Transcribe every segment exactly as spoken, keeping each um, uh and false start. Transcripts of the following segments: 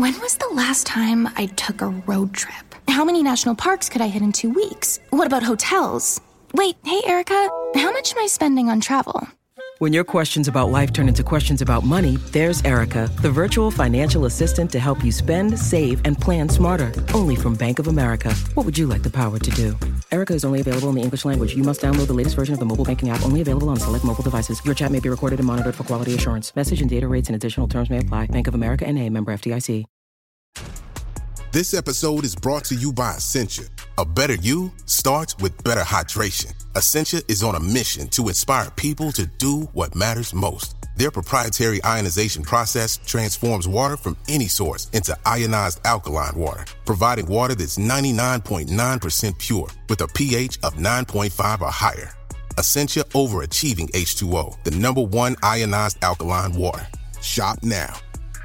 When was the last time I took a road trip? How many national parks could I hit in two weeks? What about hotels? Wait, hey, Erica, how much am I spending on travel? When your questions about life turn into questions about money, there's Erica, the virtual financial assistant to help you spend, save, and plan smarter. Only from Bank of America. What would you like the power to do? Erica is only available in the English language. You must download the latest version of the mobile banking app, only available on select mobile devices. Your chat may be recorded and monitored for quality assurance. Message and data rates and additional terms may apply. Bank of America N A, member F D I C. This episode is brought to you by Essentia. A better you starts with better hydration. Essentia is on a mission to inspire people to do what matters most. Their proprietary ionization process transforms water from any source into ionized alkaline water, providing water that's ninety-nine point nine percent pure with a pH of nine point five or higher. Essentia overachieving H two O, the number one ionized alkaline water. Shop now.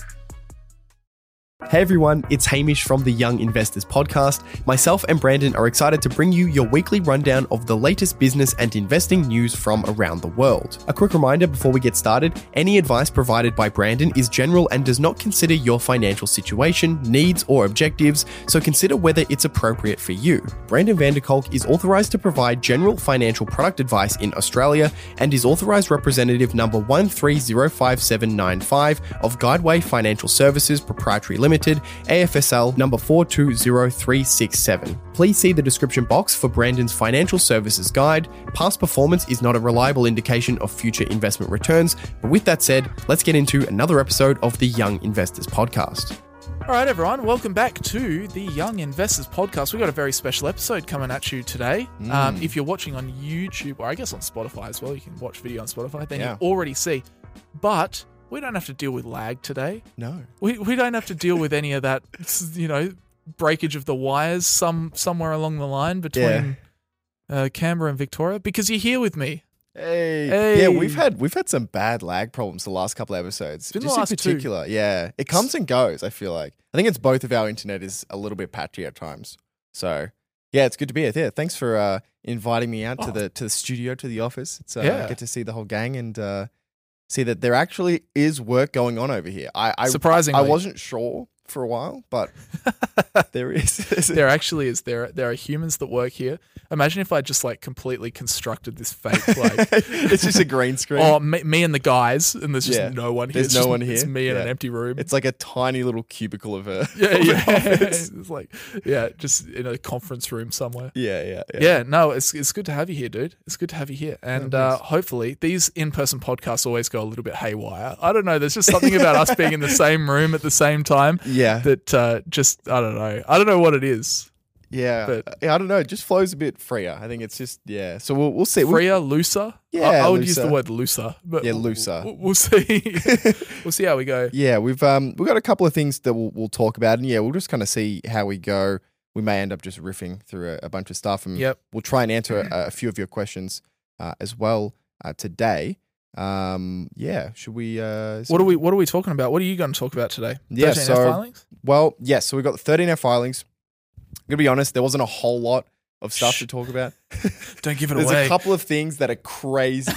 Hey everyone, it's Hamish from the Young Investors Podcast. Myself and Brandon are excited to bring you your weekly rundown of the latest business and investing news from around the world. A quick reminder before we get started, any advice provided by Brandon is general and does not consider your financial situation, needs, or objectives, so consider whether it's appropriate for you. Brandon Vanderkolk is authorized to provide general financial product advice in Australia and is authorized representative number one three zero five seven nine five of Guideway Financial Services Proprietary Limited, A F S L number four two zero three six seven. Please see the description box for Brandon's financial services guide. Past performance is not a reliable indication of future investment returns. But with that said, let's get into another episode of the Young Investors Podcast. All right, everyone, welcome back to the Young Investors Podcast. We've got a very special episode coming at you today. Mm. Um, if you're watching on YouTube, or I guess on Spotify as well, you can watch video on Spotify, then yeah. you already see. But we don't have to deal with lag today. No. We we don't have to deal with any of that, you know, breakage of the wires some somewhere along the line between yeah. uh, Canberra and Victoria, because you're here with me. Hey. hey. Yeah, we've had we've had some bad lag problems the last couple of episodes. Just in particular, two. yeah. It comes and goes, I feel like. I think it's both of our internet is a little bit patchy at times. So, yeah, it's good to be here. Yeah, thanks for uh, inviting me out oh. to the to the studio, to the office. It's uh, yeah. I get to see the whole gang and uh, see that there actually is work going on over here. I, I Surprisingly. I wasn't sure for a while, but there is. There actually is. There, there are humans that work here. Imagine if I just like completely constructed this fake, like it's just a green screen. Oh, me, me and the guys, and there's just yeah. no one here. There's it's no just, one here. It's me in yeah. an empty room. It's like a tiny little cubicle of a yeah, of yeah. office. It's like yeah, just in a conference room somewhere. Yeah, yeah, yeah. Yeah, no, it's it's good to have you here, dude. It's good to have you here, and oh, uh, hopefully these in-person podcasts always go a little bit haywire. I don't know. There's just something about us being in the same room at the same time. Yeah. That uh, just I don't know. I don't know what it is. Yeah, but yeah, I don't know. It just flows a bit freer. I think it's just yeah. So we'll we'll see. Freer, looser. Yeah, I, I would looser. use the word looser. But yeah, looser. We'll, we'll see. We'll see how we go. Yeah, we've um we've got a couple of things that we'll we'll talk about, and yeah, we'll just kind of see how we go. We may end up just riffing through a, a bunch of stuff, and yep. we'll try and answer a, a few of your questions uh, as well uh, today. Um, yeah, should we? Uh, what are we? What are we talking about? What are you going to talk about today? Yeah, thirteen F so filings? well, yes. Yeah, so we've got the thirteen F filings. I'm gonna be honest, there wasn't a whole lot of stuff Shh. to talk about. Don't give it There's away. There's a couple of things that are crazy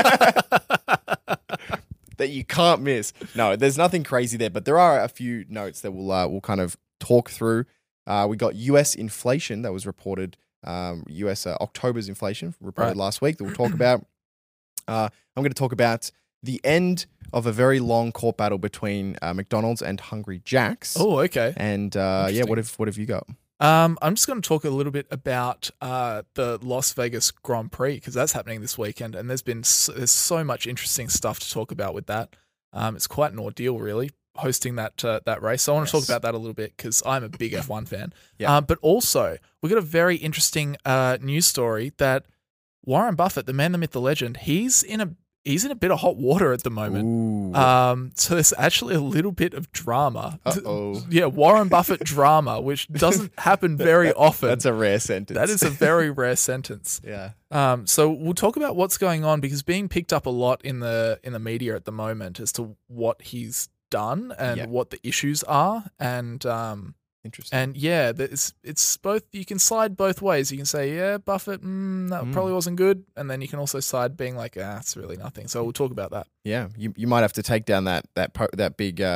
that you can't miss. No, there's nothing crazy there, but there are a few notes that we'll uh, we'll kind of talk through. Uh, we got U S inflation that was reported. Um, U S uh, October's inflation reported right. last week that we'll talk about. Uh, I'm going to talk about the end of a very long court battle between uh, McDonald's and Hungry Jack's. Oh, okay. And uh, yeah, what have what have you got? Um, I'm just going to talk a little bit about uh, the Las Vegas Grand Prix, because that's happening this weekend, and there's been so, there's so much interesting stuff to talk about with that. Um, it's quite an ordeal, really, hosting that uh, that race. So I want to yes. talk about that a little bit because I'm a big F one fan. Yeah. Uh, but also, we got a very interesting uh, news story that Warren Buffett, the man, the myth, the legend, he's in a he's in a bit of hot water at the moment. Ooh. Um, so there's actually a little bit of drama. Uh-oh. Yeah, Warren Buffett drama, which doesn't happen very often. That's a rare sentence. That is a very rare sentence. Yeah. Um, so we'll talk about what's going on, because being picked up a lot in the in the media at the moment as to what he's done and yeah. what the issues are, and um, interesting. And yeah, it's it's both. You can slide both ways. You can say, yeah, Buffett, mm, that mm. probably wasn't good, and then you can also side being like, ah, it's really nothing. So we'll talk about that. Yeah, you you might have to take down that that po- that big uh,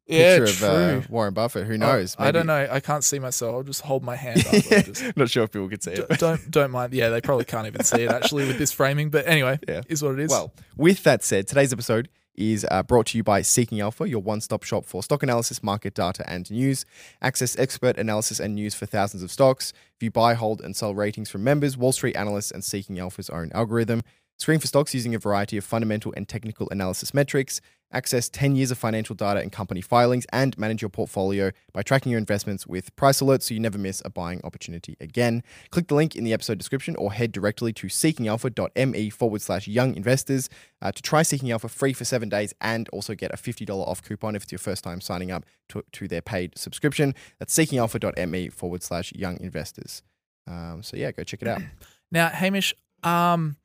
Yeah, picture of uh, true. Warren Buffett. Who I- knows? I, don't Maybe- know. I can't see myself. I'll just hold my hand up. I'll just- Not sure if people could see D- it. but- don't don't mind. Yeah, they probably can't even see it actually with this framing. But anyway, Yeah. is what it is. Well, with that said, today's episode is uh, brought to you by Seeking Alpha, your one-stop shop for stock analysis, market data, and news. Access expert analysis and news for thousands of stocks. If you buy, hold, and sell ratings from members, Wall Street analysts, and Seeking Alpha's own algorithm. Screen for stocks using a variety of fundamental and technical analysis metrics. Access ten years of financial data and company filings, and manage your portfolio by tracking your investments with price alerts so you never miss a buying opportunity again. Click the link in the episode description or head directly to seekingalpha.me forward slash young investors uh, to try Seeking Alpha free for seven days and also get a fifty dollars off coupon if it's your first time signing up to, to their paid subscription. That's seekingalpha.me forward slash young investors. Um, so yeah, go check it out. Now, Hamish, um,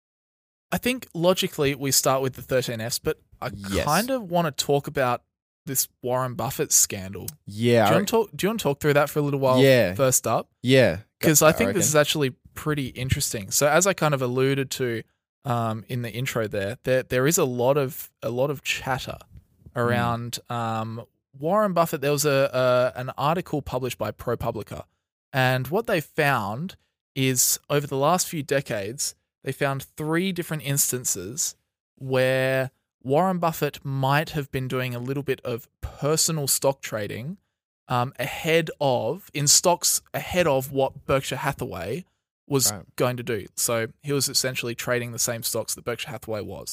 I think logically we start with the thirteen Fs, but I Yes. kind of want to talk about this Warren Buffett scandal. Yeah. Do you, I- want to talk, do you want to talk through that for a little while Yeah. first up? yeah. Because I think reckon. this is actually pretty interesting. So as I kind of alluded to um, in the intro there, there there is a lot of a lot of chatter around um, Warren Buffett. There was a, a an article published by ProPublica, and what they found is over the last few decades, they found three different instances where Warren Buffett might have been doing a little bit of personal stock trading um, ahead of, in stocks ahead of what Berkshire Hathaway was Right. going to do. So he was essentially trading the same stocks that Berkshire Hathaway was.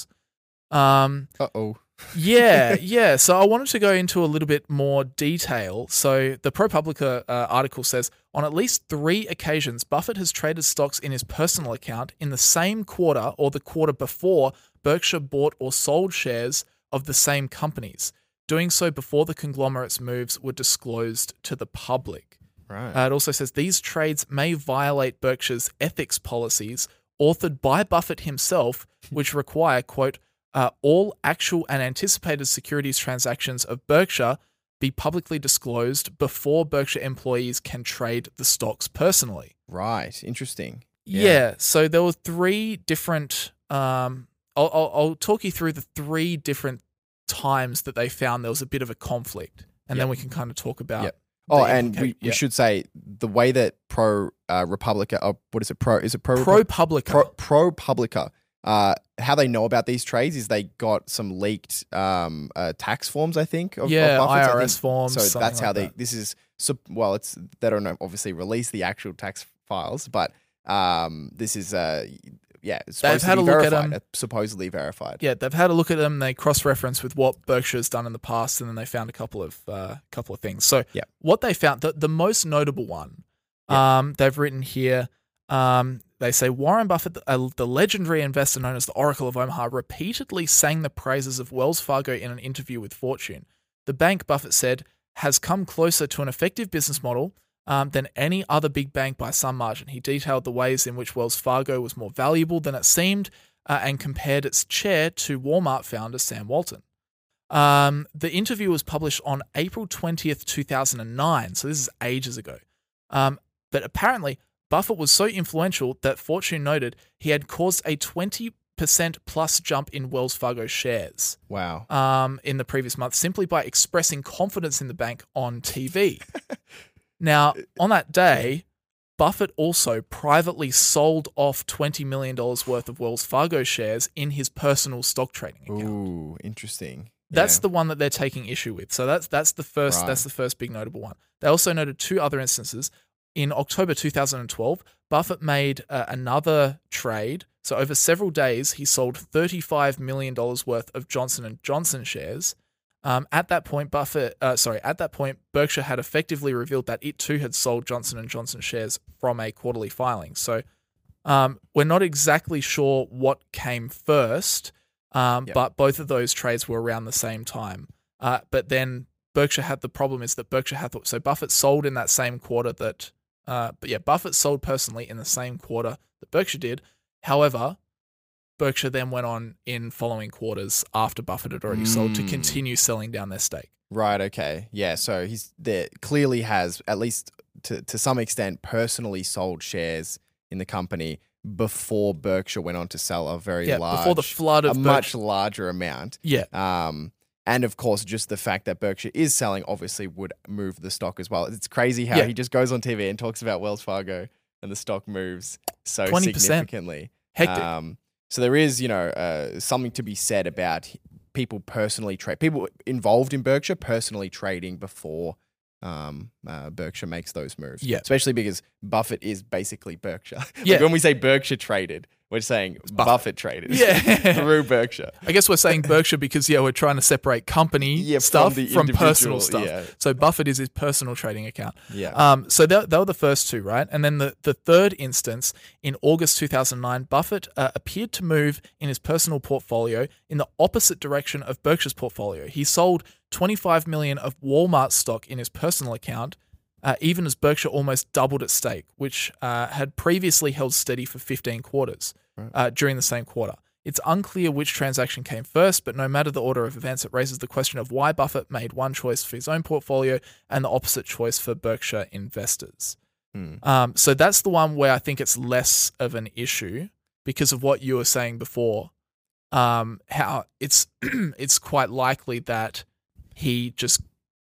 Um, Uh-oh. yeah, yeah. So I wanted to go into a little bit more detail. So the ProPublica uh, article says, on at least three occasions, Buffett has traded stocks in his personal account in the same quarter or the quarter before Berkshire bought or sold shares of the same companies, doing so before the conglomerate's moves were disclosed to the public. Right. Uh, it also says these trades may violate Berkshire's ethics policies authored by Buffett himself, which require, quote, uh, all actual and anticipated securities transactions of Berkshire be publicly disclosed before Berkshire employees can trade the stocks personally. Right. Interesting. Yeah. So there were three different. Um, I'll, I'll, I'll talk you through the three different times that they found there was a bit of a conflict, and then Yep. we can kind of talk about. Yep. the Oh, and we, implica- we yeah. should say the way that Pro uh, Republica, oh, what is it? Pro is it Pro ProPublica. Pro, Pro Publica. Uh, how they know about these trades is they got some leaked um, uh, tax forms, I think. Of, Yeah, of Buffett's, I I R S think. forms, So something that's how like they. that. This is sup- well, it's they don't know, obviously release the actual tax files, but um, this is uh, yeah, it's They've supposed had to a be look at verified, them. uh, supposedly verified. Yeah, they've had a look at them. They cross-reference with what Berkshire's done in the past, and then they found a couple of uh, couple of things. So, Yeah. what they found, the, the most notable one, Yeah. um, they've written here. Um, they say Warren Buffett, the, uh, the legendary investor known as the Oracle of Omaha, repeatedly sang the praises of Wells Fargo in an interview with Fortune. The bank, Buffett said, has come closer to an effective business model um, than any other big bank by some margin. He detailed the ways in which Wells Fargo was more valuable than it seemed uh, and compared its chair to Walmart founder Sam Walton. Um, the interview was published on April twentieth, two thousand nine, so this is ages ago. Um, but apparently, Buffett was so influential that Fortune noted he had caused a twenty percent plus jump in Wells Fargo shares Wow. um, in the previous month simply by expressing confidence in the bank on T V. Now, on that day, Buffett also privately sold off twenty million dollars worth of Wells Fargo shares in his personal stock trading account. Ooh, interesting. That's Yeah. the one that they're taking issue with. So that's that's the first Right. that's the first big notable one. They also noted two other instances. In October two thousand twelve, Buffett made uh, another trade. So over several days, he sold thirty-five million dollars worth of Johnson and Johnson shares. Um, at that point, Buffett, uh, sorry, at that point, Berkshire had effectively revealed that it too had sold Johnson and Johnson shares from a quarterly filing. So um, we're not exactly sure what came first, um, Yep. but both of those trades were around the same time. Uh, but then Berkshire had the problem is that Berkshire Hathaway, so Buffett sold in that same quarter that, uh, but yeah, Buffett sold personally in the same quarter that Berkshire did. However, Berkshire then went on in following quarters after Buffett had already sold to Mm. continue selling down their stake. Right. Okay. Yeah. So he's there clearly has at least to to some extent personally sold shares in the company before Berkshire went on to sell a very Yeah, large, before the flood of a Berkshire- much larger amount. Yeah. Um, And of course, just the fact that Berkshire is selling obviously would move the stock as well. It's crazy how Yeah. he just goes on T V and talks about Wells Fargo and the stock moves so twenty percent. significantly. Hectic. Um, so there is, you know, uh, something to be said about people personally trade, people involved in Berkshire personally trading before um, uh, Berkshire makes those moves. Yeah. Especially because Buffett is basically Berkshire. Like Yeah. when we say Berkshire traded, we're saying Buffett. Buffett traded Yeah. through Berkshire. I guess we're saying Berkshire because, yeah, we're trying to separate company Yeah, from stuff the from, personal individual, stuff. yeah. So Buffett is his personal trading account. Yeah. Um, so they, they were the first two, right? And then the, the third instance, in August two thousand nine, Buffett uh, appeared to move in his personal portfolio in the opposite direction of Berkshire's portfolio. He sold twenty-five million dollars of Walmart stock in his personal account, uh, even as Berkshire almost doubled its stake, which uh, had previously held steady for fifteen quarters. Uh, during the same quarter. It's unclear which transaction came first, but no matter the order of events, it raises the question of why Buffett made one choice for his own portfolio and the opposite choice for Berkshire investors. Hmm. Um, so that's the one where I think it's less of an issue because of what you were saying before. Um, how it's it's quite likely that he just He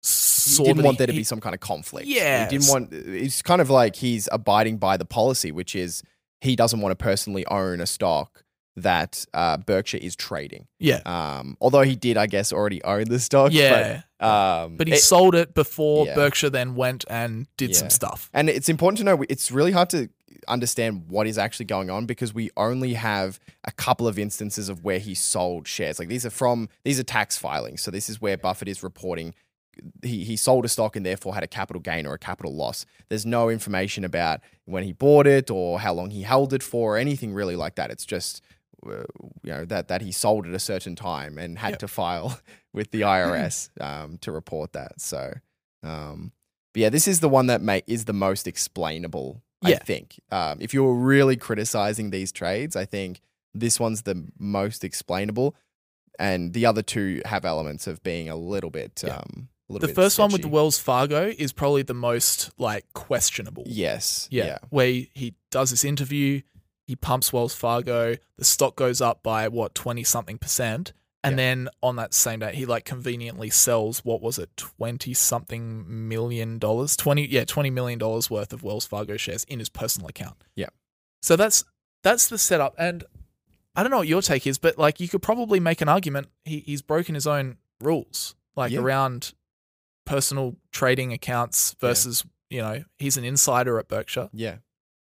saw didn't that want he- there to be he- some kind of conflict. Yes. He didn't want, it's kind of like he's abiding by the policy, which is he doesn't want to personally own a stock that uh, Berkshire is trading. yeah, Um, although he did, I guess, already own the stock. Yeah. But, um, but he it- sold it before Yeah. Berkshire then went and did Yeah. some stuff. And it's important to know, it's really hard to understand what is actually going on because we only have a couple of instances of where he sold shares. Like these are from, these are tax filings. So this is where Buffett is reporting he, he sold a stock and therefore had a capital gain or a capital loss. There's no information about when he bought it or how long he held it for or anything really like that. It's just, uh, you know, that, that he sold at a certain time and had Yep. to file with the I R S um, to report that. So, um, but yeah, this is the one that may, is the most explainable, I Yeah. think. Um, if you're really criticizing these trades, I think this one's the most explainable. And the other two have elements of being a little bit, Yeah. um, a little The bit first one with the sketchy. Wells Fargo is probably the most like questionable. Yes. Yeah. Yeah. Where he, he does this interview, he pumps Wells Fargo, the stock goes up by what, twenty something percent. And Yeah. then on that same day, he like conveniently sells, what was it, twenty something million dollars? twenty, yeah, twenty million dollars worth of Wells Fargo shares in his personal account. Yeah. So that's, that's the setup. And I don't know what your take is, but like you could probably make an argument he, he's broken his own rules, like Yeah. around personal trading accounts versus, you know, he's an insider at Berkshire Yeah.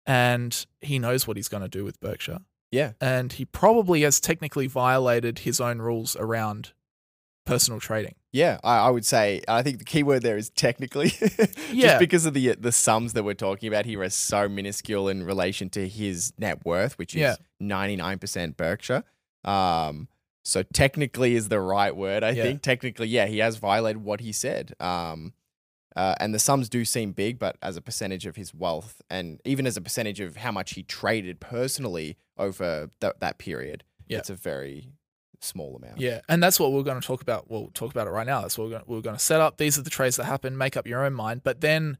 and he knows what he's going to do with Berkshire. Yeah. And he probably has technically violated his own rules around personal trading. Yeah, I, I would say. I think the key word there is technically. Yeah. Just because of the the sums that we're talking about here are so minuscule in relation to his net worth, which is Yeah. ninety-nine percent Berkshire. Um, so technically is the right word, I Yeah. think. Technically, yeah, he has violated what he said. Um, uh, and the sums do seem big, but as a percentage of his wealth and even as a percentage of how much he traded personally over th- that period, Yeah. it's a very small amount. Yeah, and that's what we're going to talk about. We'll talk about it right now. That's what we're going, to, we're going to set up. These are the trades that happen. Make up your own mind. But then,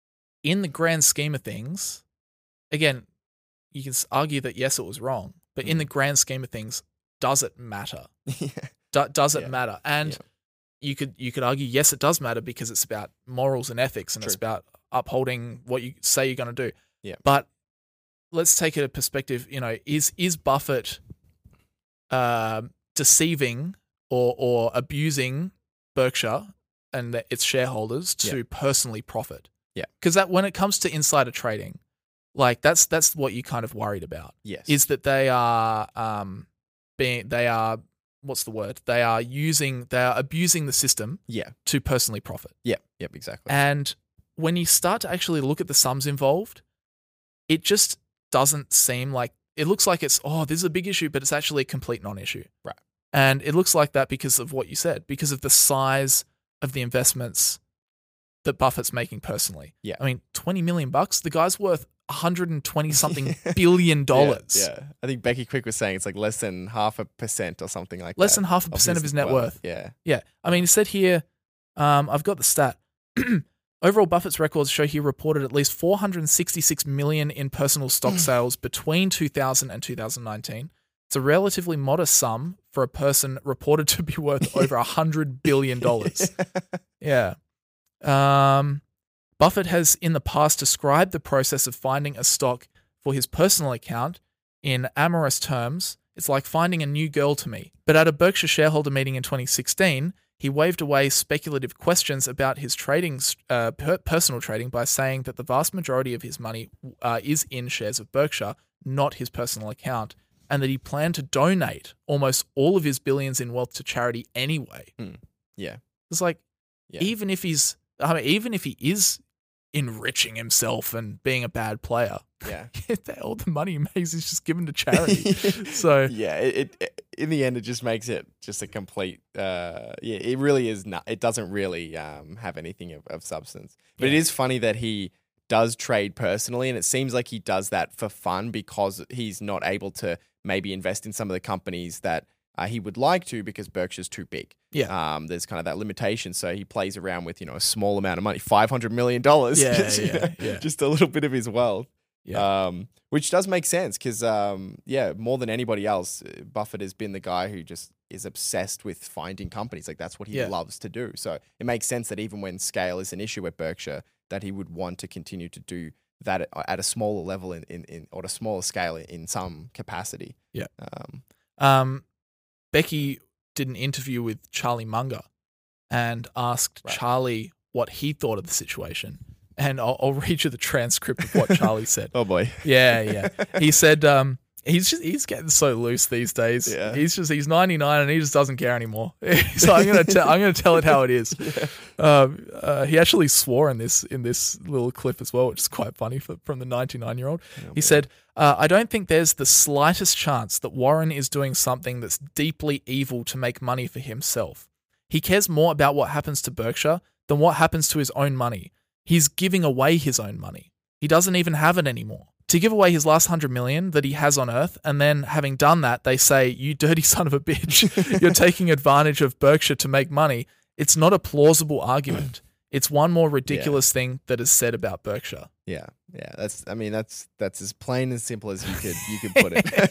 in the grand scheme of things, again, you can s- argue that yes, it was wrong. But in Mm. the grand scheme of things, does it matter? Yeah. Do, does it Yeah. matter? And Yeah. you could you could argue yes, it does matter because it's about morals and ethics, and it's True. about upholding what you say you're going to do. Yeah. But let's take it a perspective. You know, is is Buffett um deceiving or or abusing Berkshire and the, its shareholders to Yeah. personally profit? Yeah. Because that when it comes to insider trading, like that's that's what you kind of worried about. Yes. Is that they are um being they are what's the word? They are using they are abusing the system yeah. to personally profit. Yep. Yep. Exactly. And when you start to actually look at the sums involved, it just doesn't seem like it looks like it's, oh, this is a big issue, but it's actually a complete non-issue. Right. And it looks like that because of what you said, because of the size of the investments that Buffett's making personally. Yeah. I mean, twenty million bucks, the guy's worth one hundred twenty something billion dollars. Yeah, yeah. I think Becky Quick was saying it's like less than half a percent or something like Less that. than half a percent of his net worth. Yeah. Yeah. I mean, it said here, um, I've got the stat. Overall, Buffett's records show he reported at least four hundred sixty-six million dollars in personal stock sales between two thousand and two thousand nineteen. It's a relatively modest sum for a person reported to be worth over one hundred billion dollars. Yeah. Um, Buffett has in the past described the process of finding a stock for his personal account in amorous terms. It's like finding a new girl to me. But at a Berkshire shareholder meeting in twenty sixteen, he waved away speculative questions about his trading, uh, per- personal trading by saying that the vast majority of his money uh, is in shares of Berkshire, not his personal account, and that he planned to donate almost all of his billions in wealth to charity anyway. Mm. Yeah. It's like, Yeah. even if he's, I mean, even if he is enriching himself and being a bad player, Yeah. all the money he makes is just given to charity. So yeah, it, it in the end it just makes it just a complete. Uh, yeah, it really is not. It doesn't really um, have anything of, of substance. But Yeah. it is funny that he does trade personally, and it seems like he does that for fun because he's not able to maybe invest in some of the companies that uh, he would like to because Berkshire's too big. yeah, Um, there's kind of that limitation, so he plays around with you know a small amount of money, five hundred million dollars. Yeah, you yeah, know, yeah. just a little bit of his wealth. yeah, Um, which does make sense because, um, yeah, more than anybody else, uh, Buffett has been the guy who just is obsessed with finding companies. Like that's what he Yeah. loves to do. So it makes sense that even when scale is an issue at Berkshire, that he would want to continue to do that at, at a smaller level in, in, in or a smaller scale in, in some capacity. Yeah. Um, Um, Becky did an interview with Charlie Munger and asked Right. Charlie what he thought of the situation. And I'll, I'll read you the transcript of what Charlie said. oh boy. Yeah, yeah. He said um, he's just he's getting so loose these days. Yeah. He's just he's ninety-nine and he just doesn't care anymore. So I'm gonna tell I'm gonna tell it how it is. Um, uh, he actually swore in this in this little clip as well, which is quite funny for, from the ninety-nine year old. He said, uh, "I don't think there's the slightest chance that Warren is doing something that's deeply evil to make money for himself. He cares more about what happens to Berkshire than what happens to his own money. He's giving away his own money. He doesn't even have it anymore. To give away his last hundred million that he has on Earth, and then having done that, they say, 'You dirty son of a bitch, you're taking advantage of Berkshire to make money.' It's not a plausible argument. It's one more ridiculous thing that is said about Berkshire." Yeah, yeah. That's. I mean, that's that's as plain and simple as you could you could put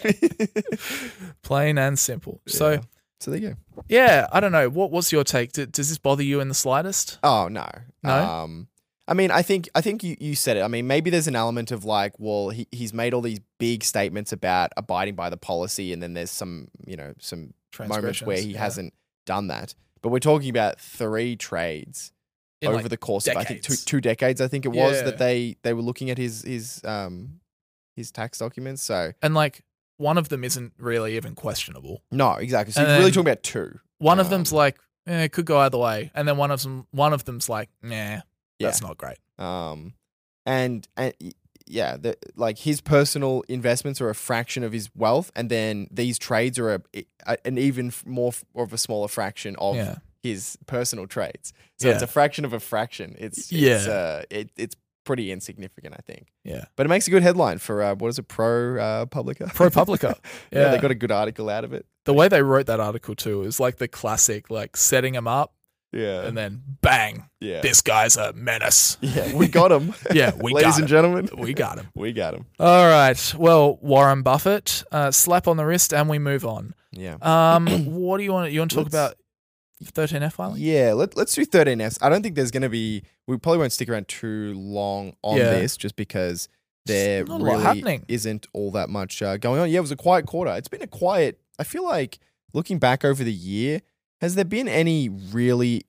it. Plain and simple. So, Yeah. So there you go. yeah, I don't know. What What's your take? D- does this bother you in the slightest? Oh no, No? Um, I mean, I think I think you, you said it. I mean, maybe there's an element of like, well, he he's made all these big statements about abiding by the policy, and then there's some you know some moments where he Transgressions, yeah. hasn't done that. But we're talking about three trades In, over like, the course of I think two decades. two decades. I think it was Yeah. that they they were looking at his his um his tax documents. So And like, one of them isn't really even questionable. no, exactly. So And you're really then talking about two. One of Um, them's like, eh, it could go either way. And then one of them, one of them's like, nah, that's Yeah. not great. Um, and and y- yeah, the, like his personal investments are a fraction of his wealth, and then these trades are a, a an even f- more f- of a smaller fraction of Yeah. his personal trades. So Yeah. it's a fraction of a fraction. It's it's Yeah. uh, it, it's pretty insignificant, I think. Yeah. But it makes a good headline for uh, what is it, Pro uh, Publica? ProPublica. yeah, Yeah. they got a good article out of it. The way they wrote that article too is like the classic, like setting him up Yeah, and then bang, yeah, this guy's a menace. yeah. We got him. Yeah, we ladies got and him. gentlemen, We got him. we got him. All right. Well, Warren Buffett, uh, slap on the wrist and we move on. Yeah. Um, what do you want? You want to talk Let's- about thirteen F filing? Yeah, let, let's do thirteen Fs. I don't think there's going to be, we probably won't stick around too long on Yeah. this just because there not a lot really happening. isn't all that much uh, going on. Yeah, it was a quiet quarter. It's been a quiet, I feel like looking back over the year, has there been any really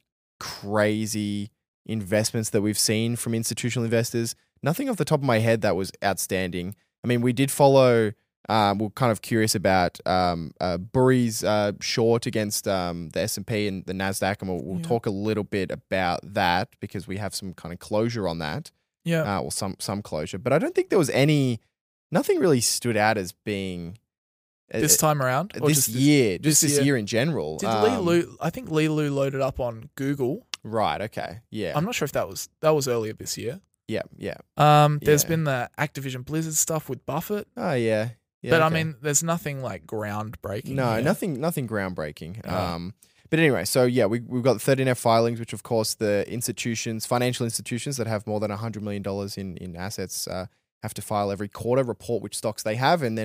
crazy investments that we've seen from institutional investors? Nothing off the top of my head that was outstanding. I mean, we did follow, um, we're kind of curious about um, uh, Burry's uh, short against um, the S and P and the NASDAQ, and we'll, we'll Yeah. talk a little bit about that because we have some kind of closure on that, Yeah. uh, well, some some closure. But I don't think there was any, nothing really stood out as being uh, This time around? Or this just year, just this this year? year in general. Did Lee Um, Lu, I think Lee Lu loaded up on Google. Right. Okay. Yeah. I'm not sure if that was that was earlier this year. yeah. Yeah. Um, there's Yeah. been the Activision Blizzard stuff with Buffett, Oh yeah. Yeah. but I okay. mean, there's nothing like groundbreaking. No, here. nothing, nothing groundbreaking. Oh. Um, but anyway, so yeah, we we've got the thirteen F filings, which of course the institutions, financial institutions that have more than a hundred million dollars in in assets, uh, have to file every quarter, report which stocks they have, and then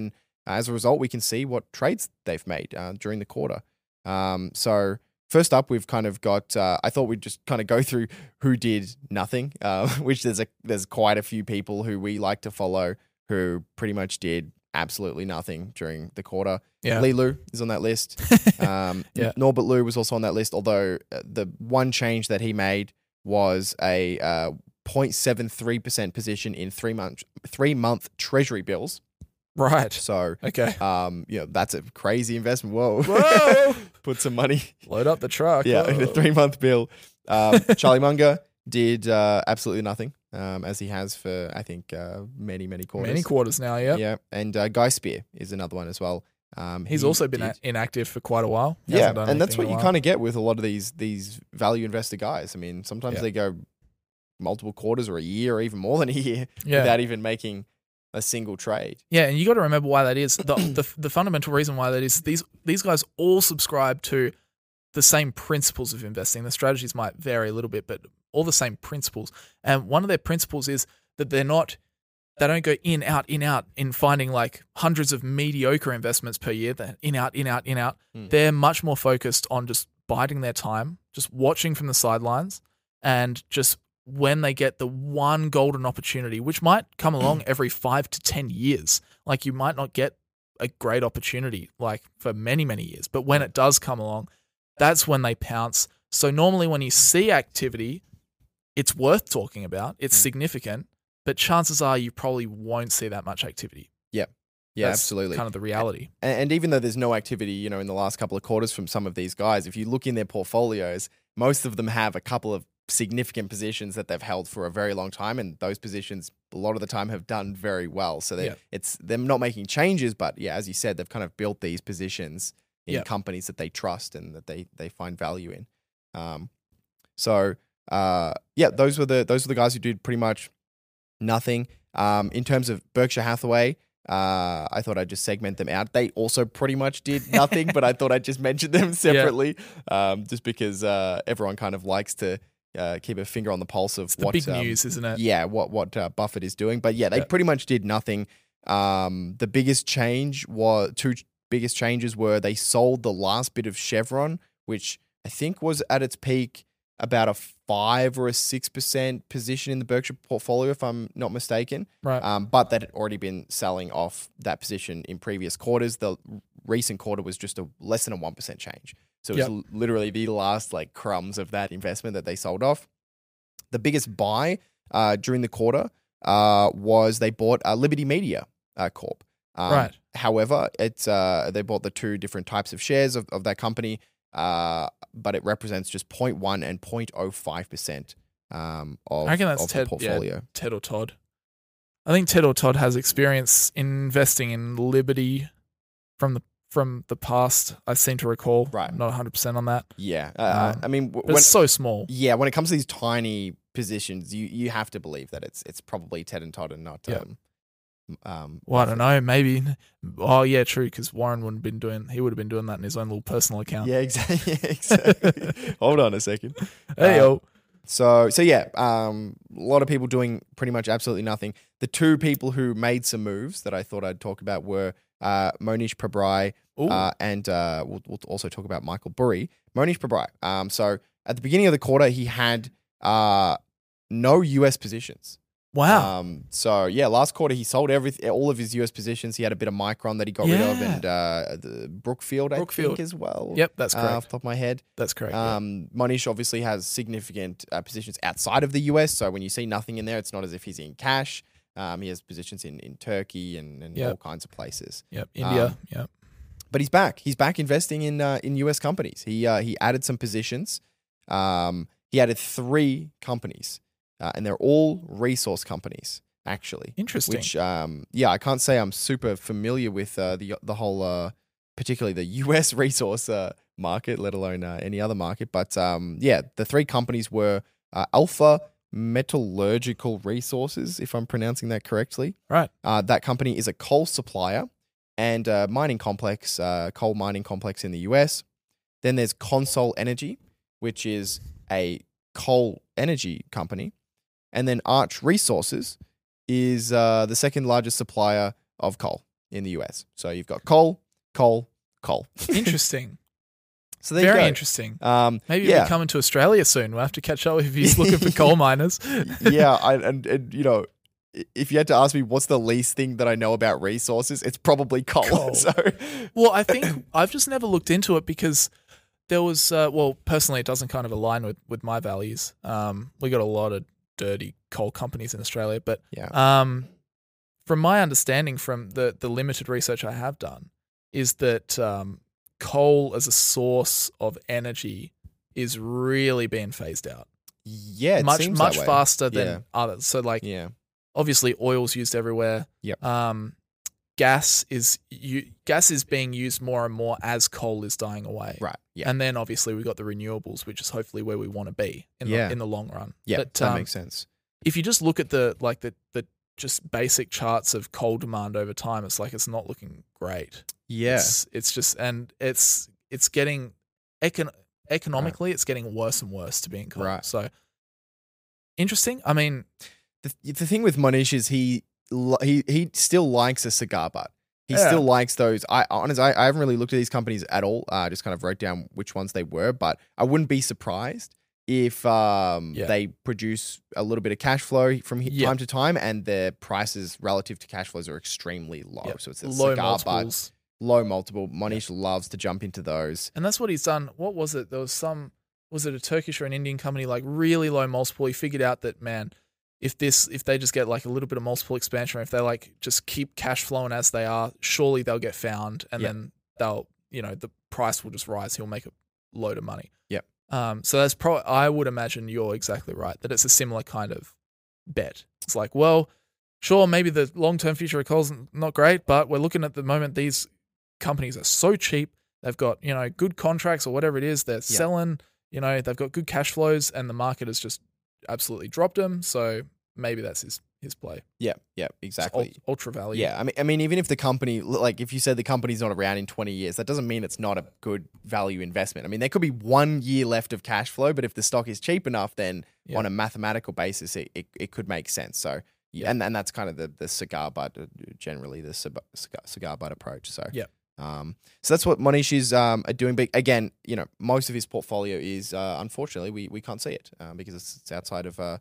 as a result, we can see what trades they've made uh, during the quarter. Um, so first up, we've kind of got. Uh, I thought we'd just kind of go through who did nothing, uh, which there's a there's quite a few people who we like to follow who pretty much did absolutely nothing during the quarter. Yeah. Li Lu is on that list. Um, Yeah. Norbert Lu was also on that list, although uh, the one change that he made was a uh, zero point seven three percent position in three month three month treasury bills. Right. So, Okay. um, you know, that's a crazy investment. Whoa. Whoa. Put some money. Load up the truck. Yeah, in a Whoa. three month bill. Um, Charlie Munger did uh, absolutely nothing, um, as he has for, I think, uh, many, many quarters. Many quarters now, yeah. Yeah. And uh, Guy Spear is another one as well. Um, He's he also been did- a- inactive for quite a while. He Yeah, hasn't done and that's anything what in a you while. kind of get with a lot of these these value investor guys. I mean, sometimes Yeah. they go multiple quarters or a year or even more than a year Yeah. without even making a single trade. Yeah, and you got to remember why that is. The, the the fundamental reason why that is these these guys all subscribe to the same principles of investing. The strategies might vary a little bit, but all the same principles. And one of their principles is that they're not they don't go in out in out in finding like hundreds of mediocre investments per year. They're in out in out in out. Mm. They're much more focused on just biding their time, just watching from the sidelines, and just when they get the one golden opportunity, which might come along every five to ten years. Like you might not get a great opportunity like for many, many years, but when it does come along, that's when they pounce. So normally when you see activity, it's worth talking about. It's significant, but chances are you probably won't see that much activity. Yeah, yeah, That's absolutely. kind of the reality. And, and even though there's no activity, you know, in the last couple of quarters from some of these guys, if you look in their portfolios, most of them have a couple of significant positions that they've held for a very long time, and those positions a lot of the time have done very well. So they Yeah. it's them not making changes, but yeah, as you said, they've kind of built these positions in Yeah. companies that they trust and that they they find value in. Um, so uh, yeah, those were the those were the guys who did pretty much nothing. Um, in terms of Berkshire Hathaway, uh, I thought I'd just segment them out. They also pretty much did nothing, but I thought I'd just mention them separately, um, just because uh, everyone kind of likes to uh, keep a finger on the pulse of It's the what big um, news, isn't it? yeah, what what uh, Buffett is doing. But yeah, they Yeah. pretty much did nothing. Um, the biggest change was two ch- biggest changes were they sold the last bit of Chevron, which I think was at its peak about a five or a six percent position in the Berkshire portfolio, if I'm not mistaken. Right. Um, but that had already been selling off that position in previous quarters. The recent quarter was just a less than a one percent change. So it was Yep. l- literally the last like crumbs of that investment that they sold off. The biggest buy uh, during the quarter uh, was they bought uh, Liberty Media uh, Corp. Um, Right. However, it's uh, they bought the two different types of shares of, of that company, uh, but it represents just zero point one and zero point zero five percent um, of, I reckon that's of Ted, the portfolio. Yeah, Ted or Todd. I think Ted or Todd has experience in investing in Liberty from the from the past. I seem to recall. Right. I'm not one hundred percent on that. Yeah, uh, Um, I mean, w- But when, it's so small. yeah, when it comes to these tiny positions, you you have to believe that it's it's probably Ted and Todd and not Yeah. um, um Well, I don't know. Maybe. Oh, yeah, true. Because Warren wouldn't have been doing. He would have been doing that in his own little personal account. Yeah, exactly. Yeah, exactly. Hold on a second. Hey, Uh, yo. So so yeah, um, a lot of people doing pretty much absolutely nothing. The two people who made some moves that I thought I'd talk about were uh, Monish Pabrai Ooh. uh, and uh, we'll, we'll also talk about Michael Burry. Monish Pabrai. Um, so at the beginning of the quarter, he had uh, no U S positions. Wow. Um, so yeah, last quarter he sold everything, all of his U S positions. He had a bit of Micron that he got rid of, Yeah. and uh, the Brookfield, I Brookfield. think, as well. Yep, that's uh, correct. off the top of my head. That's correct. yeah. Um, Monish obviously has significant uh, positions outside of the U S. So when you see nothing in there, it's not as if he's in cash. Um, he has positions in, in Turkey and, and Yep. all kinds of places. Yep. India. um, yep. But he's back. He's back investing in uh, in U S companies. He uh, he added some positions. Um, he added three companies, uh, and they're all resource companies, actually. Interesting. Which, um, yeah, I can't say I'm super familiar with uh, the the whole, uh, particularly the U S resource uh, market, let alone uh, any other market. But um, yeah, the three companies were uh, Alpha Metallurgical Resources, if I'm pronouncing that correctly. Right. Uh, that company is a coal supplier and a mining complex, uh, coal mining complex in the U S. Then there's Consol Energy, which is a coal energy company. And then Arch Resources is uh, the second largest supplier of coal. in the U S. So you've got coal, coal, coal. Interesting. So there Very you go. interesting. Um, Maybe yeah. we're coming to Australia soon. We'll have to catch up if he's looking for coal miners. yeah, I, and, and you know, if you had to ask me what's the least thing that I know about resources, it's probably coal. Coal. So, Well, I think I've just never looked into it because there was, uh, well, personally, it doesn't kind of align with, with my values. Um, we got a lot of dirty coal companies in Australia, but yeah, um, from my understanding, from the the limited research I have done, is that um, coal as a source of energy is really being phased out. yeah, it much seems much that way. faster than Yeah. others. So, like, Yeah, obviously, oil's used everywhere. Yep. Um, gas is you, gas is being used more and more as coal is dying away. right. Yeah, And then obviously we got the renewables, which is hopefully where we want to be in Yeah. the in the long run. yeah, But that um, makes sense. if you just look at the like the the just basic charts of coal demand over time, it's like it's not looking great. Yeah, It's, it's just and it's it's getting econ- economically it's getting worse and worse to be in coal. Right. So interesting. I mean, the the thing with Monish is he li- he he still likes a cigar butt. He Yeah. still likes those. I honestly, I, I haven't really looked at these companies at all. I uh, just kind of wrote down which ones they were, but I wouldn't be surprised if um Yeah. they produce a little bit of cash flow from he- Yeah. time to time, and their prices relative to cash flows are extremely low. yeah, So it's a low cigar butt, multiples. low multiple. Monish loves to jump into those. And that's what he's done. What was it? There was some, was it a Turkish or an Indian company, like really low multiple? He figured out that, man, if this, if they just get like a little bit of multiple expansion, or if they like just keep cash flowing as they are, surely they'll get found, and Yep. then they'll, you know, the price will just rise. He'll make a load of money. Yep. Um. So that's pro. I would imagine you're exactly right that it's a similar kind of bet. It's like, well, sure, maybe the long term future of coal's not great, but we're looking at the moment these companies are so cheap. They've got, you know, good contracts or whatever it is. They're selling, you know, they've got good cash flows, and the market has just absolutely dropped them. So maybe that's his his play. Yeah, yeah, It's exactly. ult- ultra value. Yeah, I mean, I mean, even if the company, like, if you said the company's not around in twenty years, that doesn't mean it's not a good value investment. I mean, there could be one year left of cash flow, but if the stock is cheap enough, then Yeah. on a mathematical basis, it, it, it could make sense. So, Yeah. and and that's kind of the the cigar butt, uh, generally the cigar, cigar butt approach. So, Yeah. Um, so that's what Monish is um are doing. But again, you know, most of his portfolio is uh, unfortunately we we can't see it uh, because it's, it's outside of uh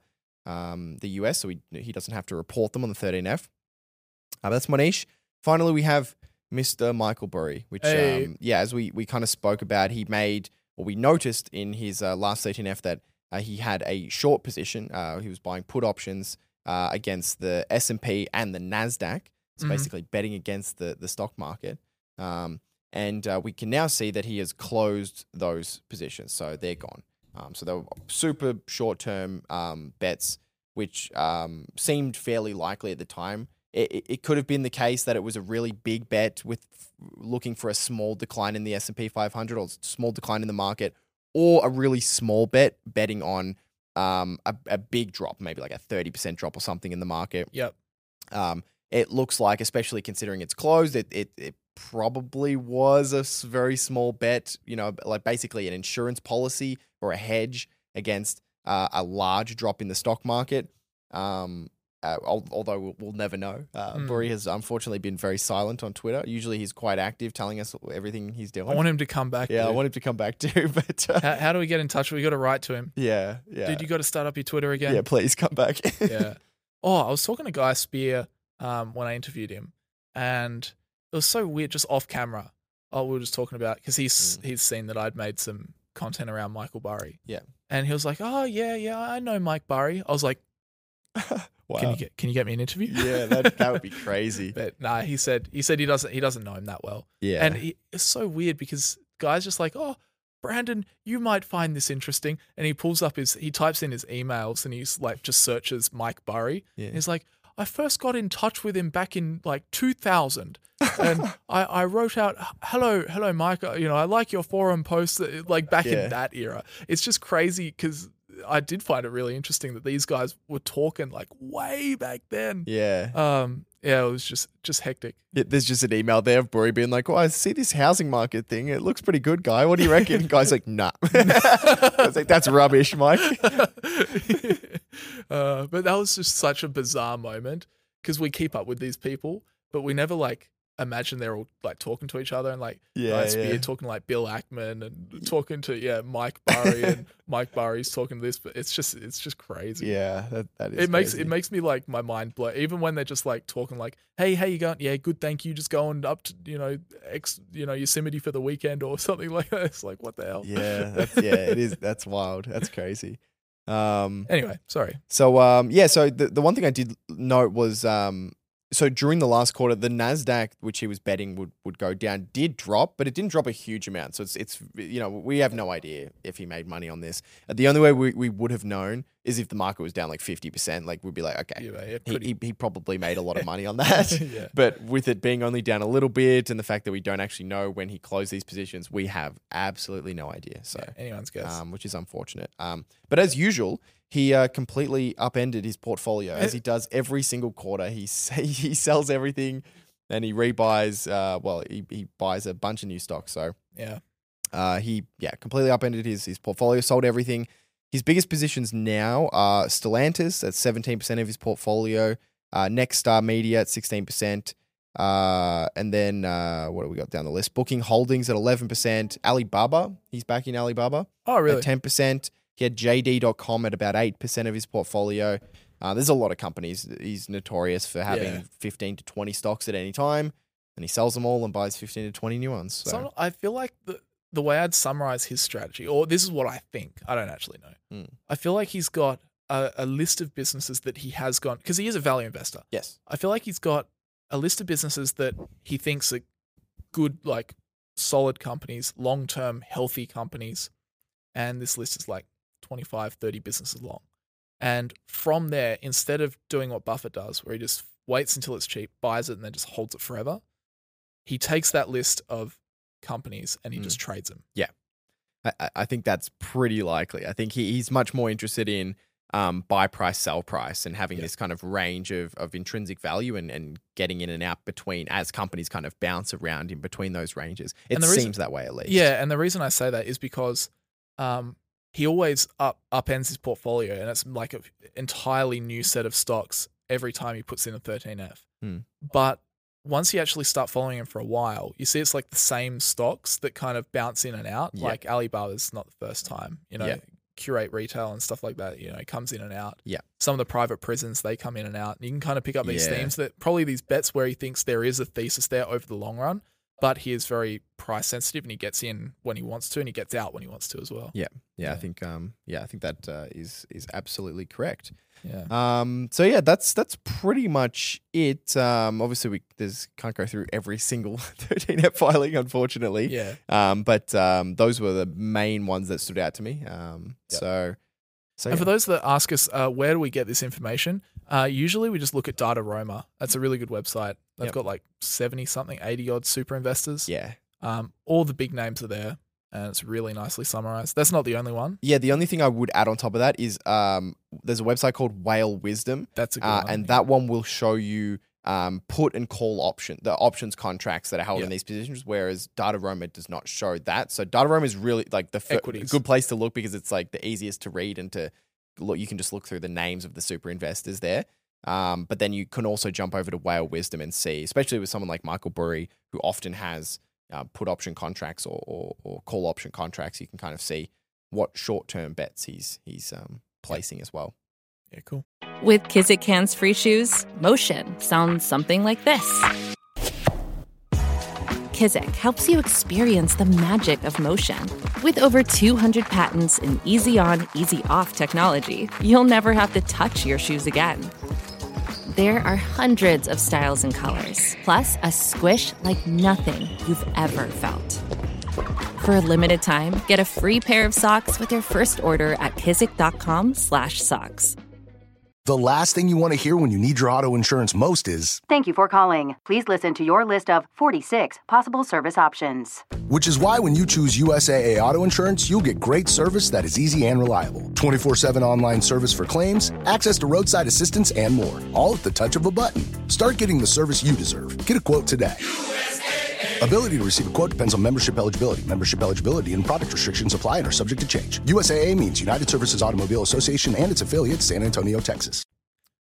um the U S, so we, he doesn't have to report them on the thirteen F. Uh, that's Monish. Finally, we have Mister Michael Burry, which, Hey. um, yeah, as we, we kind of spoke about, he made, or we noticed in his uh, last thirteen F that uh, he had a short position. Uh, he was buying put options uh, against the S and P and the NASDAQ. It's Mhm. basically betting against the, the stock market. Um, and uh, we can now see that he has closed those positions. So they're gone. Um, so they were super short-term um, bets, which um, seemed fairly likely at the time. It, it, it could have been the case that it was a really big bet with f- looking for a small decline in the S and P five hundred or s- small decline in the market, or a really small bet betting on um, a, a big drop, maybe like a thirty percent drop or something in the market. Yep. Um, it looks like, especially considering it's closed, it, it, it probably was a s- very small bet, you know, like basically an insurance policy or a hedge against uh, a large drop in the stock market. Um, uh, al- although we'll, we'll never know. Uh, Mm. Burry has unfortunately been very silent on Twitter. Usually he's quite active, telling us everything he's doing. I want him to come back. yeah, I dude. want him to come back too, but uh, How, how do we get in touch? We got to write to him. yeah, yeah. Dude, you got to start up your Twitter again. yeah, please come back. yeah. Oh, I was talking to Guy Spear um, when I interviewed him, and it was so weird, just off camera. Oh, we were just talking about, because he's Mm. he's seen that I'd made some content around Michael Burry. Yeah. And he was like, "Oh yeah, yeah, I know Mike Burry." I was like, Wow. "Can you get can you get me an interview?" yeah, that that would be crazy. But nah, he said he said he doesn't he doesn't know him that well. Yeah. And he, it's so weird because Guy's just like, "Oh, Brandon, you might find this interesting." And he pulls up his, he types in his emails and he's like, just searches Mike Burry. Yeah. He's like, "I first got in touch with him back in like two thousand. And I, I wrote out, hello, hello, Mike. uh, You know, I like your forum posts, uh, like back Yeah. in that era." It's just crazy because I did find it really interesting that these guys were talking like way back then. yeah. Um, yeah, it was just, just hectic. Yeah, there's just an email there of Burry being like, "Oh, I see this housing market thing. It looks pretty good, guy. What do you reckon?" Guy's like, "Nah." I was like, "That's rubbish, Mike." uh, but that was just such a bizarre moment because we keep up with these people, but we never like imagine they're all like talking to each other and like Yeah, Guy Spear yeah. talking to like Bill Ackman and talking to yeah Mike Burry and Mike Burry's talking to this, but it's just it's just crazy. Yeah, that, that is It makes crazy. it makes me like my mind blow. Even when they're just like talking like, "Hey, how you going? Yeah, good, thank you. Just going up to you know, ex, you know, Yosemite for the weekend or something like that." It's like, what the hell? Yeah, that's, yeah, it is. That's wild. That's crazy. Um, Anyway, sorry. so um, yeah, so the the one thing I did note was um, so during the last quarter, the Nasdaq, which he was betting would, would go down, did drop, but it didn't drop a huge amount. So it's it's you know we have no idea if he made money on this. The only way we, we would have known is if the market was down like fifty percent. Like we'd be like, okay, Yeah, yeah, he, pretty- he he probably made a lot of money on that. Yeah. But with it being only down a little bit, and the fact that we don't actually know when he closed these positions, we have absolutely no idea. So Yeah, anyone's guess. um, which is unfortunate. Um, but as usual, he uh, completely upended his portfolio as he does every single quarter. He he sells everything, and he rebuys. Uh, well, he he buys a bunch of new stocks. So yeah. uh, he yeah completely upended his his portfolio, sold everything. His biggest positions now are Stellantis at seventeen percent of his portfolio, uh, Nexstar Media at sixteen percent. Uh, and then uh, what do we got down the list? Booking Holdings at eleven percent. Alibaba, he's back in Alibaba. Oh, really? At ten percent. He had J D dot com at about eight percent of his portfolio. Uh, there's a lot of companies. He's notorious for having Yeah. fifteen to twenty stocks at any time, and he sells them all and buys fifteen to twenty new ones. So, So I feel like the the way I'd summarize his strategy, or this is what I think, I don't actually know. Mm. I feel like he's got a, a list of businesses that he has gone, because he is a value investor. yes. I feel like he's got a list of businesses that he thinks are good, like solid companies, long-term healthy companies. And this list is like twenty-five, thirty businesses long. And from there, instead of doing what Buffett does, where he just waits until it's cheap, buys it, and then just holds it forever, he takes that list of companies and he Mm. just trades them. I, I- I think that's pretty likely. I think he, he's much more interested in um, buy price, sell price, and having Yeah. this kind of range of, of intrinsic value and, and getting in and out between as companies kind of bounce around in between those ranges. It And the seems reason- that way at least. Yeah, and the reason I say that is because um, he always up upends his portfolio, and it's like an entirely new set of stocks every time he puts in a thirteen F. Hmm. But once you actually start following him for a while, you see it's like the same stocks that kind of bounce in and out. Yeah. Like Alibaba's not the first time, you know. Yeah. Curate Retail and stuff like that, you know, it comes in and out. Yeah. Some of the private prisons, they come in and out. And you can kind of pick up these Yeah. themes that probably these bets where he thinks there is a thesis there over the long run, but he is very price sensitive and he gets in when he wants to and he gets out when he wants to as well. Yeah, yeah, I Yeah. think, um, yeah, I think that uh, is is absolutely correct. Yeah. Um, so yeah, that's that's pretty much it. Um, obviously we there's can't go through every single thirteen F filing, unfortunately. Yeah. Um, but um, those were the main ones that stood out to me. Um, Yep. so, so And yeah. for those that ask us, uh, where do we get this information? Uh, usually we just look at Dataroma. That's a really good website. They've Yep. got like seventy something, eighty odd super investors. yeah, Um, all the big names are there and it's really nicely summarized. That's not the only one. yeah. The only thing I would add on top of that is um, there's a website called Whale Wisdom. That's a good Uh, one. and that one will show you um, put and call option, the options contracts that are held Yeah. in these positions, whereas Dataroma does not show that. So Dataroma is really like the fir- Equities. good place to look because it's like the easiest to read and to look. You can just look through the names of the super investors there. Um, but then you can also jump over to Whale Wisdom and see, especially with someone like Michael Burry, who often has uh, put option contracts or, or, or call option contracts. You can kind of see what short term bets he's he's um, placing as well. Yeah, cool. With Kizik Hands Free Shoes, motion sounds something like this. Kizik helps you experience the magic of motion. With over two hundred patents and easy on, easy off technology, you'll never have to touch your shoes again. There are hundreds of styles and colors, plus a squish like nothing you've ever felt. For a limited time, get a free pair of socks with your first order at kizik.com slash socks. The last thing you want to hear when you need your auto insurance most is, Thank you for calling. Please listen to your list of forty-six possible service options. which is why when you choose U S A A Auto Insurance, you'll get great service that is easy and reliable. twenty-four seven online service for claims, access to roadside assistance, and more. All at the touch of a button. Start getting the service you deserve. Get a quote today. Ability to receive a quote depends on membership eligibility. Membership eligibility and product restrictions apply and are subject to change. U S A A means United Services Automobile Association and its affiliates, San Antonio, Texas.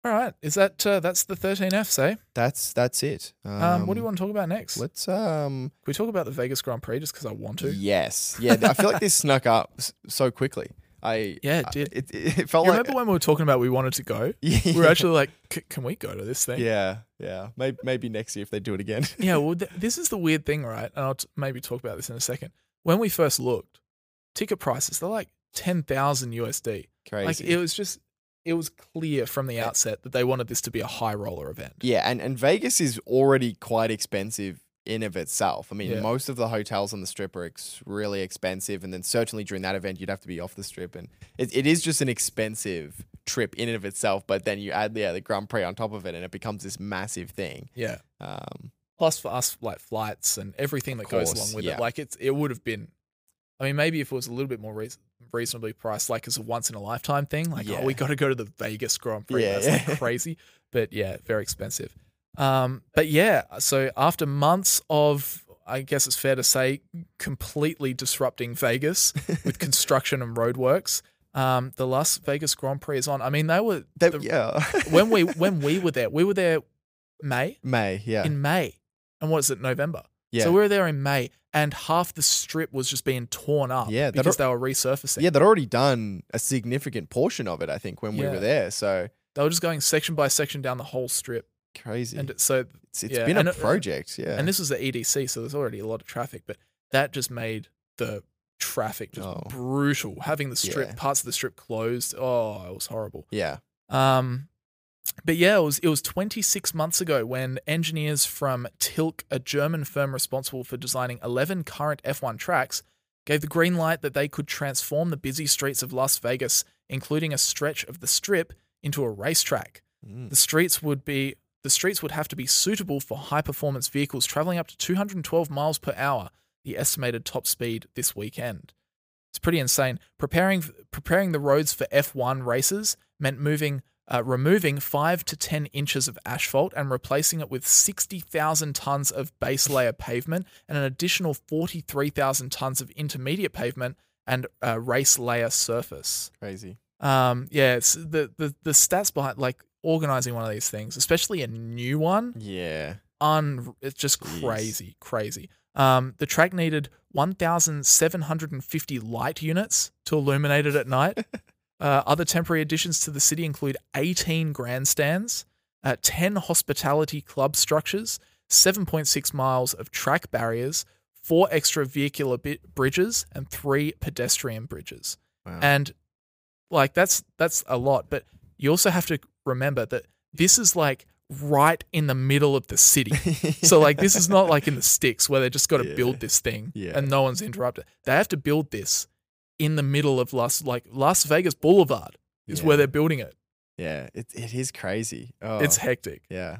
All right. Is that uh, that's the thirteen Fs, eh? That's that's it. Um, Um, what do you want to talk about next? Let's um. Can we talk about the Vegas Grand Prix just because I want to? Yes. Yeah. I feel like this snuck up s- so quickly. I Yeah, it did. It, it felt You like remember when we were talking about we wanted to go? Yeah. We were actually like, C- can we go to this thing? Yeah. Yeah. Maybe maybe next year if they do it again. Yeah, well, th- this is the weird thing, right? And I'll t- maybe talk about this in a second. When we first looked, ticket prices, they're like ten thousand U S D. Crazy. Like, it was just, it was clear from the outset that they wanted this to be a high roller event. Yeah, and, and Vegas is already quite expensive in of itself. I mean, Yeah. most of the hotels on the strip are ex- really expensive, and then certainly during that event, you'd have to be off the strip, and it, it is just an expensive trip in and of itself. But then you add yeah, the Grand Prix on top of it, and it becomes this massive thing. Yeah. Um, Plus for us, like flights and everything that goes course, along with yeah. it. Like, it's, it would have been, I mean, maybe if it was a little bit more reason, reasonably priced, like as a once in a lifetime thing, like, Yeah. oh, we got to go to the Vegas Grand Prix. Yeah, That's yeah. like crazy. But yeah, very expensive. Um, but yeah, so after months of, I guess it's fair to say, completely disrupting Vegas with construction and roadworks, um, the Las Vegas Grand Prix is on. I mean, they were, they, the- yeah. when we when we were there, we were there May, May, yeah. in May. And what is it, November? Yeah. So we were there in May, and half the strip was just being torn up Yeah, that because are- they were resurfacing. yeah, they'd already done a significant portion of it, I think, when we Yeah. were there. So They were just going section by section down the whole strip. crazy. And it- so, it's it's yeah, been and a it- project, yeah. and this was the E D C, so there's already a lot of traffic, but that just made the traffic just Oh. brutal. Having the strip, Yeah. parts of the strip closed, oh, it was horrible. yeah. Um, but yeah, it was it was twenty-six months ago when engineers from Tilk, a German firm responsible for designing eleven current F one tracks, gave the green light that they could transform the busy streets of Las Vegas, including a stretch of the strip, into a racetrack. Mm. The streets would be the streets would have to be suitable for high-performance vehicles traveling up to two hundred twelve miles per hour, the estimated top speed this weekend. It's pretty insane. Preparing preparing the roads for F one races meant moving uh, removing five to ten inches of asphalt and replacing it with sixty thousand tons of base layer pavement and an additional forty-three thousand tons of intermediate pavement and uh, race layer surface. Crazy. Um, yeah, it's the, the the stats behind like organizing one of these things, especially a new one, Yeah. un it's just Jeez. crazy, crazy. Um, the track needed one thousand seven hundred fifty light units to illuminate it at night. Uh, other temporary additions to the city include eighteen grandstands, uh, ten hospitality club structures, seven point six miles of track barriers, four extra vehicular bi- bridges, and three pedestrian bridges. Wow. And like that's that's a lot, but you also have to remember that this is like right in the middle of the city. So like this is not like in the sticks where they just got to Yeah. build this thing Yeah. and no one's interrupted. They have to build this in the middle of Las like Las Vegas Boulevard is Yeah. where they're building it. Yeah, it it is crazy. Oh, It's hectic. yeah.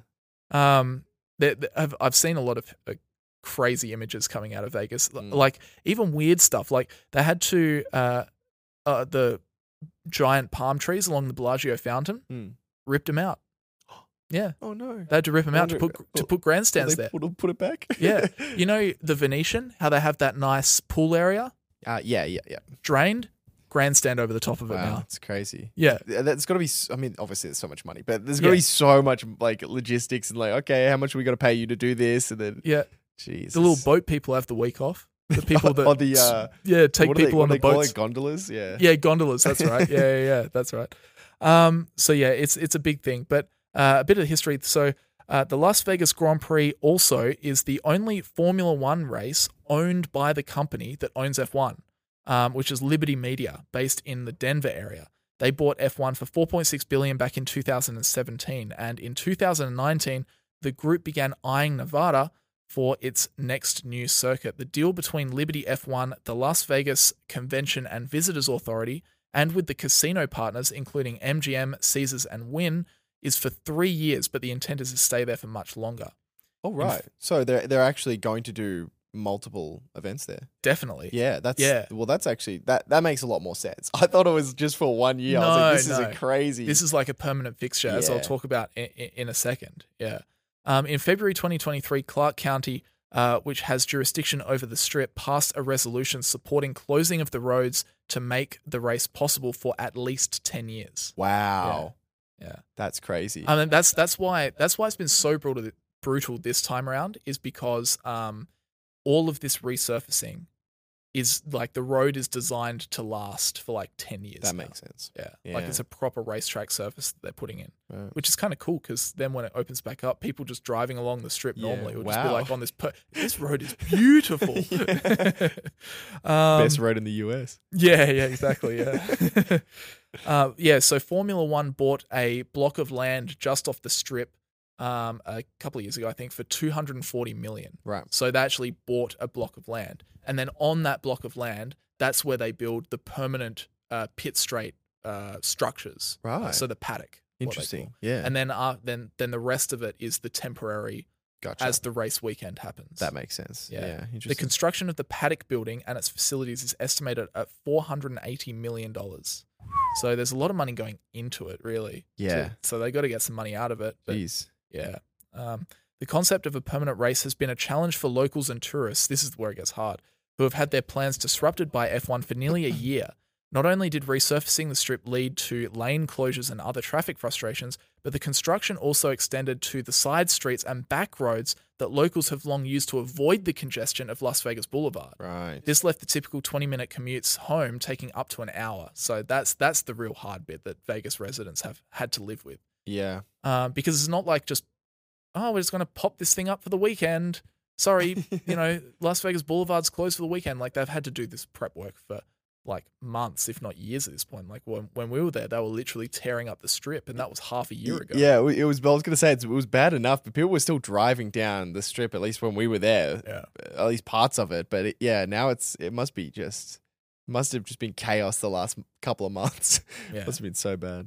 Um, they, they- I've I've seen a lot of uh, crazy images coming out of Vegas, L- Mm. like even weird stuff. Like they had to uh, uh the giant palm trees along the Bellagio fountain, Mm. ripped them out. Yeah, Oh no. they had to rip them out to Wonder- put to put grandstands Will there. they Put, put it back. Yeah, you know the Venetian, how they have that nice pool area Uh, yeah, yeah, yeah. drained, grandstand over the top of it Wow, now. it's crazy. Yeah, Yeah, That's got to be. s- I mean, obviously, there's so much money, but there's got to Yeah. be so much like logistics and like, okay, how much are we got to pay you to do this? And then, yeah. jeez, The little boat people have the week off. The people that or the uh, yeah take what do they- people what on do the they call boats. it? Gondolas. Yeah, Yeah, gondolas. That's right. Yeah, yeah, yeah. That's right. Um, so yeah, it's it's a big thing. But uh, a bit of history. So uh, the Las Vegas Grand Prix also is the only Formula One race owned by the company that owns F one, um, which is Liberty Media, based in the Denver area. They bought F one for four point six billion dollars back in two thousand seventeen, and in two thousand nineteen, the group began eyeing Nevada for its next new circuit. The deal between Liberty F one, the Las Vegas Convention and Visitors Authority, and with the casino partners, including M G M, Caesars, and Wynn, is for three years, but the intent is to stay there for much longer. Oh right. So they're they're actually going to do multiple events there. Definitely. Yeah, that's Yeah. Well, that's actually that that makes a lot more sense. I thought it was just for one year. I was No, like, this no. is a crazy. This is like a permanent fixture, as I'll Yeah. talk about in, in a second. Yeah. Um, in February twenty twenty-three, Clark County, uh, which has jurisdiction over the strip, passed a resolution supporting closing of the roads to make the race possible for at least ten years. wow. Yeah. That's crazy. I mean, that's that's why that's why it's been so brutal brutal this time around is because um, all of this resurfacing is like the road is designed to last for like ten years. That now. makes sense. Yeah. Yeah. Like it's a proper racetrack surface that they're putting in, Right. which is kind of cool because then when it opens back up, people just driving along the strip Yeah, normally will just be wow. like on this, per- this road is beautiful. um, Best road in the U S. Yeah, yeah, exactly. Yeah. uh, yeah, so Formula One bought a block of land just off the strip um, a couple of years ago, I think, for two hundred forty million dollars. Right. So they actually bought a block of land. And then on that block of land, that's where they build the permanent uh, pit straight uh, structures. Uh, Right. so the paddock. what they Interesting. call. Yeah. And then, uh, then, then the rest of it is the temporary Gotcha. as the race weekend happens. That makes sense. Yeah. Yeah. The Interesting. construction of the paddock building and its facilities is estimated at four hundred eighty million dollars. So there's a lot of money going into it, really. Yeah. To- so they got to get some money out of it. But Jeez. yeah. Um, the concept of a permanent race has been a challenge for locals and tourists. This is where it gets hard, who have had their plans disrupted by F one for nearly a year. Not only did resurfacing the strip lead to lane closures and other traffic frustrations, but the construction also extended to the side streets and back roads that locals have long used to avoid the congestion of Las Vegas Boulevard. Right. This left the typical twenty-minute commutes home taking up to an hour. So that's that's the real hard bit that Vegas residents have had to live with. Yeah. Um, because it's not like just, oh, we're just going to pop this thing up for the weekend. Sorry, you know, Las Vegas Boulevard's closed for the weekend. Like they've had to do this prep work for like months, if not years at this point. Like when, when we were there, they were literally tearing up the strip, and that was half a year ago. Yeah, it was. I was going to say it's, it was bad enough, but people were still driving down the strip. At least when we were there, Yeah. at least parts of it. But it, yeah, now it's it must be just must have just been chaos the last couple of months. Yeah. Must have been so bad.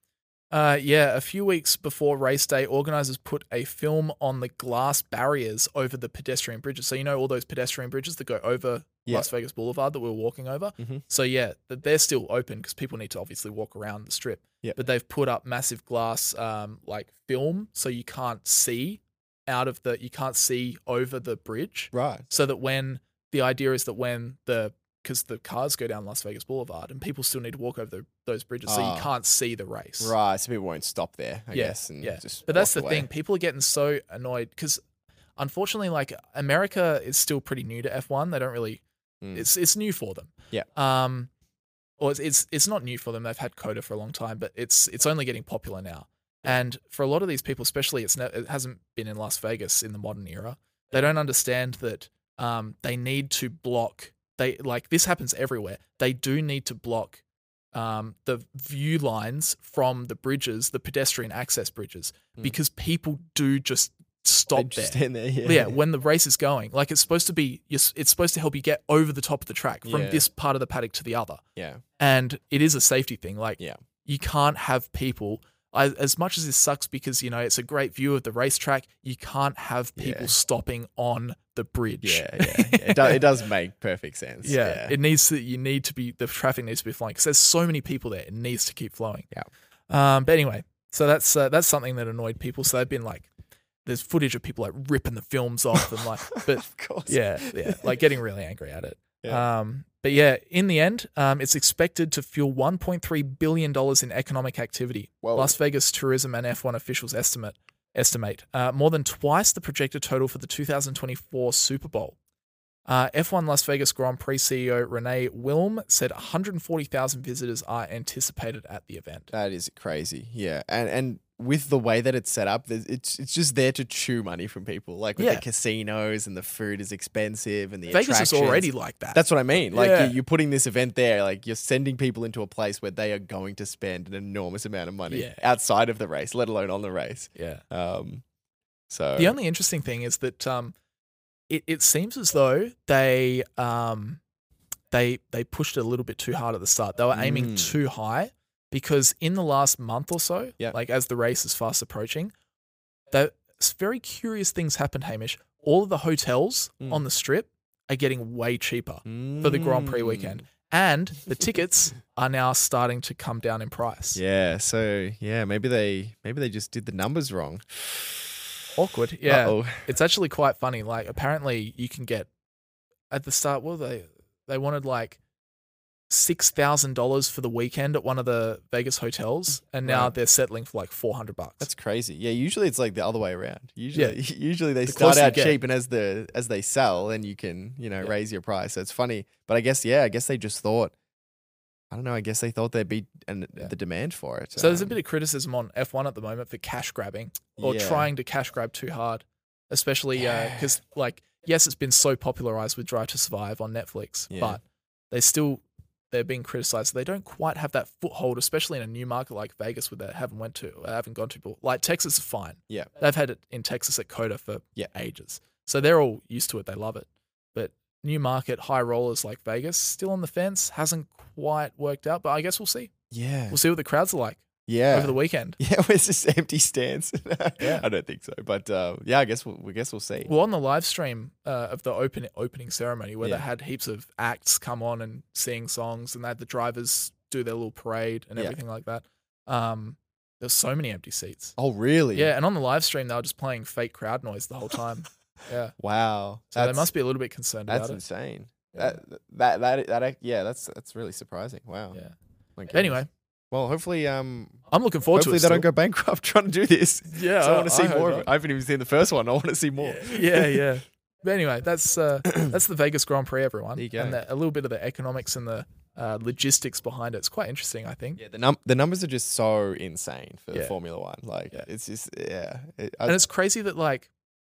Uh, yeah, a few weeks before race day, organizers put a film on the glass barriers over the pedestrian bridges. So you know all those pedestrian bridges that go over Yeah. Las Vegas Boulevard that we were walking over? Mhm. So yeah, th- they're still open because people need to obviously walk around the strip. Yeah. But they've put up massive glass um, like film so you can't see out of the, you can't see over the bridge. Right. So that when, the idea is that when the, because the cars go down Las Vegas Boulevard and people still need to walk over the, those bridges, so Ah. you can't see the race. Right. So people won't stop there, I yeah, guess. And yeah. Just But that's walk the away. thing. People are getting so annoyed because, unfortunately, like America is still pretty new to F one. They don't really. Mm. It's it's new for them. Yeah. Um, or it's, it's it's not new for them. They've had COTA for a long time, but it's it's only getting popular now. And for a lot of these people, especially, it's ne- it hasn't been in Las Vegas in the modern era. They don't understand that um, they need to block. They like this happens everywhere. They do need to block um, the view lines from the bridges, the pedestrian access bridges, Mm. because people do just stop They there. just stand there. Yeah. Yeah, when the race is going, like it's supposed to be, it's it's supposed to help you get over the top of the track from Yeah. this part of the paddock to the other, Yeah. and it is a safety thing. Like, Yeah. you can't have people. I, as much as this sucks because you know it's a great view of the racetrack, you can't have people Yeah. stopping on the bridge. Yeah. Yeah. yeah. It, does, it does make perfect sense. Yeah, Yeah. it needs to. You need to be. The traffic needs to be flowing because there's so many people there. It needs to keep flowing. Yeah. Um. But anyway, so that's uh, that's something that annoyed people. So they've been like, there's footage of people like ripping the films off and like, but Of course. yeah, yeah, like getting really angry at it. Yeah. Um. But yeah, in the end, um, it's expected to fuel one point three billion dollars in economic activity. Whoa. Las Vegas tourism and F one officials estimate estimate uh, more than twice the projected total for the two thousand twenty-four Super Bowl. Uh, F one Las Vegas Grand Prix C E O Renee Wilm said one hundred forty thousand visitors are anticipated at the event. That is crazy. Yeah. And and with the way that it's set up, there's- it's it's just there to chew money from people. Like with Yeah. the casinos and the food is expensive and the Vegas is attractions. already like that. That's what I mean. Like Yeah. you- you're putting this event there, like you're sending people into a place where they are going to spend an enormous amount of money Yeah. outside of the race, let alone on the race. yeah. Um, so The only interesting thing is that um, it, it seems as though they um, they they pushed it a little bit too hard at the start. They were aiming Mm. too high because in the last month or so, Yeah. like as the race is fast approaching, that very curious things happened, Hamish. All of the hotels Mm. on the strip are getting way cheaper for the Grand Prix weekend. And the tickets are now starting to come down in price. Yeah, so yeah, maybe they maybe they just did the numbers wrong. Awkward. Yeah. Uh-oh. It's actually quite funny. Like apparently you can get at the start, well they they wanted like six thousand dollars for the weekend at one of the Vegas hotels, and now Right. they're settling for like four hundred bucks. That's crazy. Yeah, usually it's like the other way around. Usually, Yeah. usually they The start closer you out get. cheap, and as the as they sell, then you can you know Yeah. raise your price. So it's funny, but I guess yeah, I guess they just thought, I don't know, I guess they thought there'd be an, Yeah. the demand for it. So there's a Um, bit of criticism on F one at the moment for cash grabbing or Yeah. trying to cash grab too hard, especially because like yes, it's been so popularized with Drive to Survive on Netflix, Yeah. but they still they're being criticized. They don't quite have that foothold, especially in a new market like Vegas, where they haven't went to, uh, haven't gone to. But like Texas is fine. Yeah. They've had it in Texas at Coda for Yeah. ages, so they're all used to it. They love it. But new market high rollers like Vegas still on the fence, hasn't quite worked out. But I guess we'll see. yeah, We'll see what the crowds are like yeah. over the weekend. Yeah, where's this empty stands? Yeah. I don't think so, but uh, yeah, I guess we'll, we guess we'll see. Well, on the live stream uh, of the open opening ceremony, where Yeah. they had heaps of acts come on and sing songs, and they had the drivers do their little parade and Yeah. everything like that. Um, there's so many empty seats. Oh, really? Yeah, and on the live stream, they were just playing fake crowd noise the whole time. Yeah, Wow. so they must be a little bit concerned That's about it. insane. Yeah. That, that that that yeah, that's that's really surprising. Wow. Yeah. My goodness. Anyway, well, hopefully, um, I'm looking forward hopefully to they it. don't go bankrupt trying to do this. Yeah, so I I- want to see I hope more of not. it. I haven't even seen the first one. I want to see more. still. Yeah, yeah. But anyway, that's uh, that's the Vegas Grand Prix, everyone. There you go. And the, a little bit of the economics and the uh, logistics behind it. It's quite interesting, I think. Yeah, the num the numbers are just so insane for Yeah. Formula One. Like, Yeah. it's just yeah. It, I, And it's crazy that like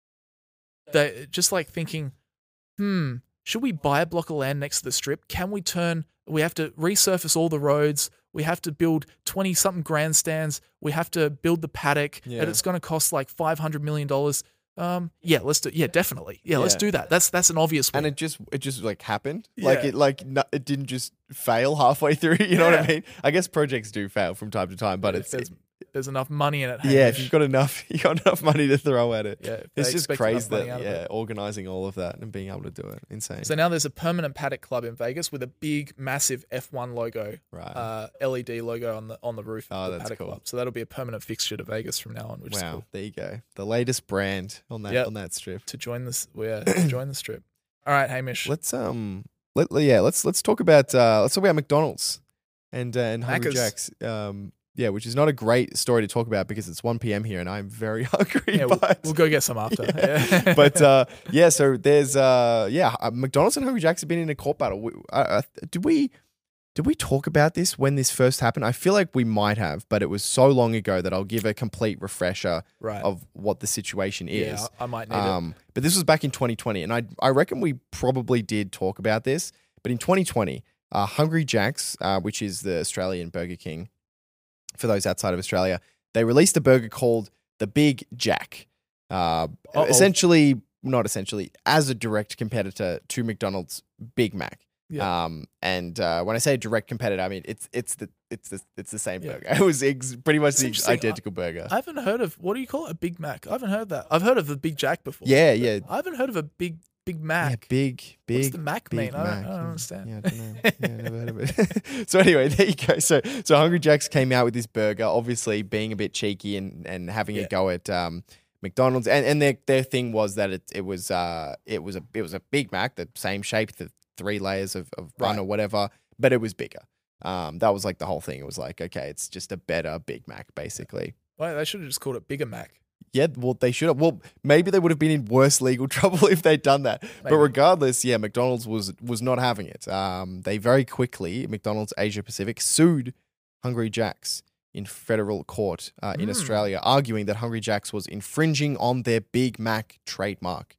they just like thinking, hmm, should we buy a block of land next to the strip? Can we turn? We have to resurface all the roads. We have to build twenty something grandstands. We have to build the paddock, Yeah. and it's going to cost like five hundred million dollars. Um, yeah, let's do. Yeah, definitely. Yeah, let's Yeah. do that. That's that's an obvious one. and it just it just like happened. Like Yeah. it like no, it didn't just fail halfway through. You know what I Yeah. mean? I guess projects do fail from time to time, but if it's there's, there's enough money in it. yeah. If Hamish. you've got enough, you got enough money to throw at it. Yeah, if It's they just expect crazy enough money that out of yeah, it. organizing all of that and being able to do it, insane. So now there's a permanent paddock club in Vegas with a big, massive F one logo, Right. uh, L E D logo on the on the roof Oh, of the that's paddock cool. club. So that'll be a permanent fixture to Vegas from now on, which is Wow, cool. there you go. The latest brand on that Yep. on that strip. To join this, yeah, to join the strip. All right, Hamish. Let's um, let yeah, let's let's talk about uh, let's talk about McDonald's and uh, and Hungry Macca's. Jack's. Um, yeah, which is not a great story to talk about because it's one p.m. here and I'm very hungry. yeah, we'll, but we'll go get some after. Yeah. Yeah. but uh, yeah, so there's uh, yeah, uh, McDonald's and Hungry Jack's have been in a court battle. We, uh, uh, did we did we talk about this when this first happened? I feel like we might have, but it was so long ago that I'll give a complete refresher Right. of what the situation is. yeah, I I might need it. Um, but this was back in twenty twenty, and I I reckon we probably did talk about this. But in twenty twenty, uh, Hungry Jack's, uh, which is the Australian Burger King, for those outside of Australia, they released a burger called the Big Jack. Uh, Uh-oh. essentially, not essentially, as a direct competitor to McDonald's Big Mac. Yeah. Um, and uh, when I say direct competitor, I mean it's it's the it's the it's the same Yeah. burger. It was ex- pretty much It's the interesting. identical burger. I haven't heard of what do you call it? A Big Mac. I haven't heard that. I've heard of the Big Jack before. yeah, yeah. I haven't heard of a Big Big Mac. Yeah, big, big. What's the Mac mean? Big I don't- Mac. I don't Yeah. understand. Yeah, I don't know. Yeah, never heard of it. So anyway, there you go. So so Hungry Jack's came out with this burger, obviously being a bit cheeky and, and having Yeah. a go at um, McDonald's, and, and their their thing was that it it was uh it was a it was a Big Mac, the same shape, the three layers of, of bun Right. or whatever, but it was bigger. Um, that was like the whole thing. It was like, okay, it's just a better Big Mac, basically. Well, they should have just called it Bigger Mac. Yeah, well, they should have. Well, maybe they would have been in worse legal trouble if they'd done that. But Maybe. regardless, yeah, McDonald's was was not having it. Um, they very quickly, McDonald's Asia Pacific, sued Hungry Jack's in federal court uh, in Mm. Australia, arguing that Hungry Jack's was infringing on their Big Mac trademark.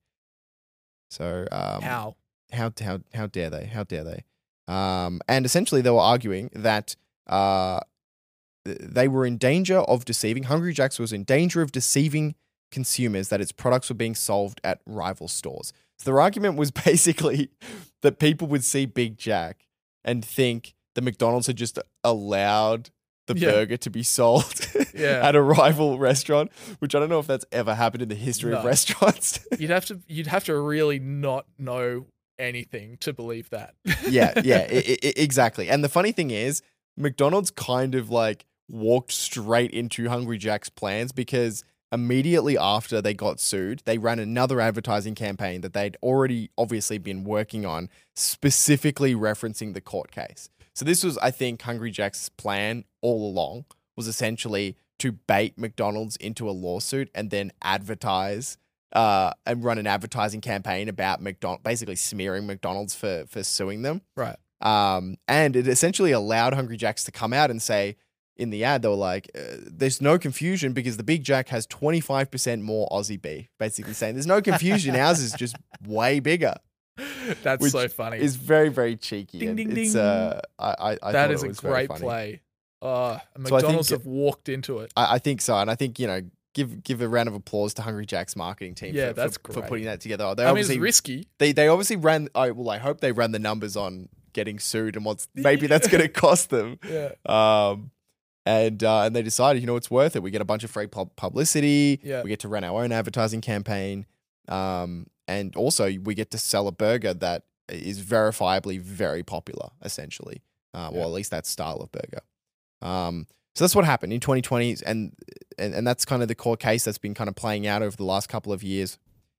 So um, How? how how how dare they? How dare they? Um, and essentially, they were arguing that uh, th- they were in danger of deceiving. Hungry Jack's was in danger of deceiving consumers that its products were being sold at rival stores. So their argument was basically that people would see Big Jack and think the McDonald's had just allowed the Yeah. burger to be sold Yeah. at a rival restaurant, which I don't know if that's ever happened in the history of No. restaurants. You'd have to you'd have to really not know anything to believe that. yeah, yeah, I- I- exactly. And the funny thing is, McDonald's kind of like walked straight into Hungry Jack's plans because immediately after they got sued, they ran another advertising campaign that they'd already obviously been working on, specifically referencing the court case. So this was, I think, Hungry Jack's plan all along was essentially to bait McDonald's into a lawsuit and then advertise uh, and run an advertising campaign about McDonald's, basically smearing McDonald's for for suing them. Right. Um, and it essentially allowed Hungry Jack's to come out and say in the ad, they were like, uh, there's no confusion because the Big Jack has twenty-five percent more Aussie beef, basically saying there's no confusion. Ours is just way bigger. That's Which so funny. It's very, very cheeky. Ding, and ding, it's, ding. uh, I, I, I That thought is it a was very great funny. play. Uh, So I McDonald's think- have walked into it. I, I think so. And I think, you know, give give a round of applause to Hungry Jack's marketing team Yeah, for, that's for, for great. putting that together. They I mean, it's obviously risky. They they obviously ran. I well, I hope they ran the numbers on getting sued and what's maybe that's going to cost them. Yeah. Um, and uh, and they decided, you know, it's worth it. We get a bunch of free pub- publicity. Yeah. We get to run our own advertising campaign. Um, and also we get to sell a burger that is verifiably very popular, essentially. Uh, Yeah. Or at least that style of burger. Um, so that's what happened in twenty twenty, and, and and that's kind of the court case that's been kind of playing out over the last couple of years.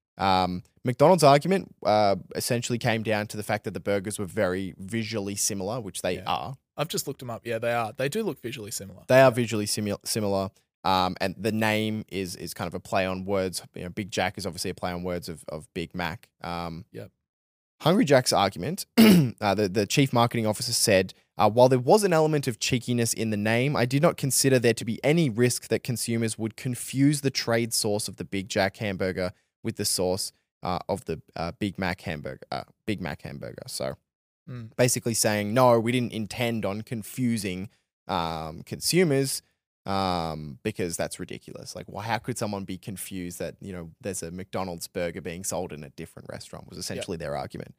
Um, McDonald's argument uh, essentially came down to the fact that the burgers were very visually similar, which they Yeah. are. I've just looked them up. Yeah, they are. They do look visually similar. They are visually simu- similar. Um, and the name is is kind of a play on words. You know, Big Jack is obviously a play on words of, of Big Mac. Um, Yep. Hungry Jack's argument, uh, the, the chief marketing officer said, uh, while there was an element of cheekiness in the name, I did not consider there to be any risk that consumers would confuse the trade source of the Big Jack hamburger with the source uh, of the uh, Big Mac hamburger. Uh, Big Mac hamburger. So Mm. basically saying, no, we didn't intend on confusing um, consumers um, because that's ridiculous. Like, well, how could someone be confused that, you know, there's a McDonald's burger being sold in a different restaurant was essentially their argument.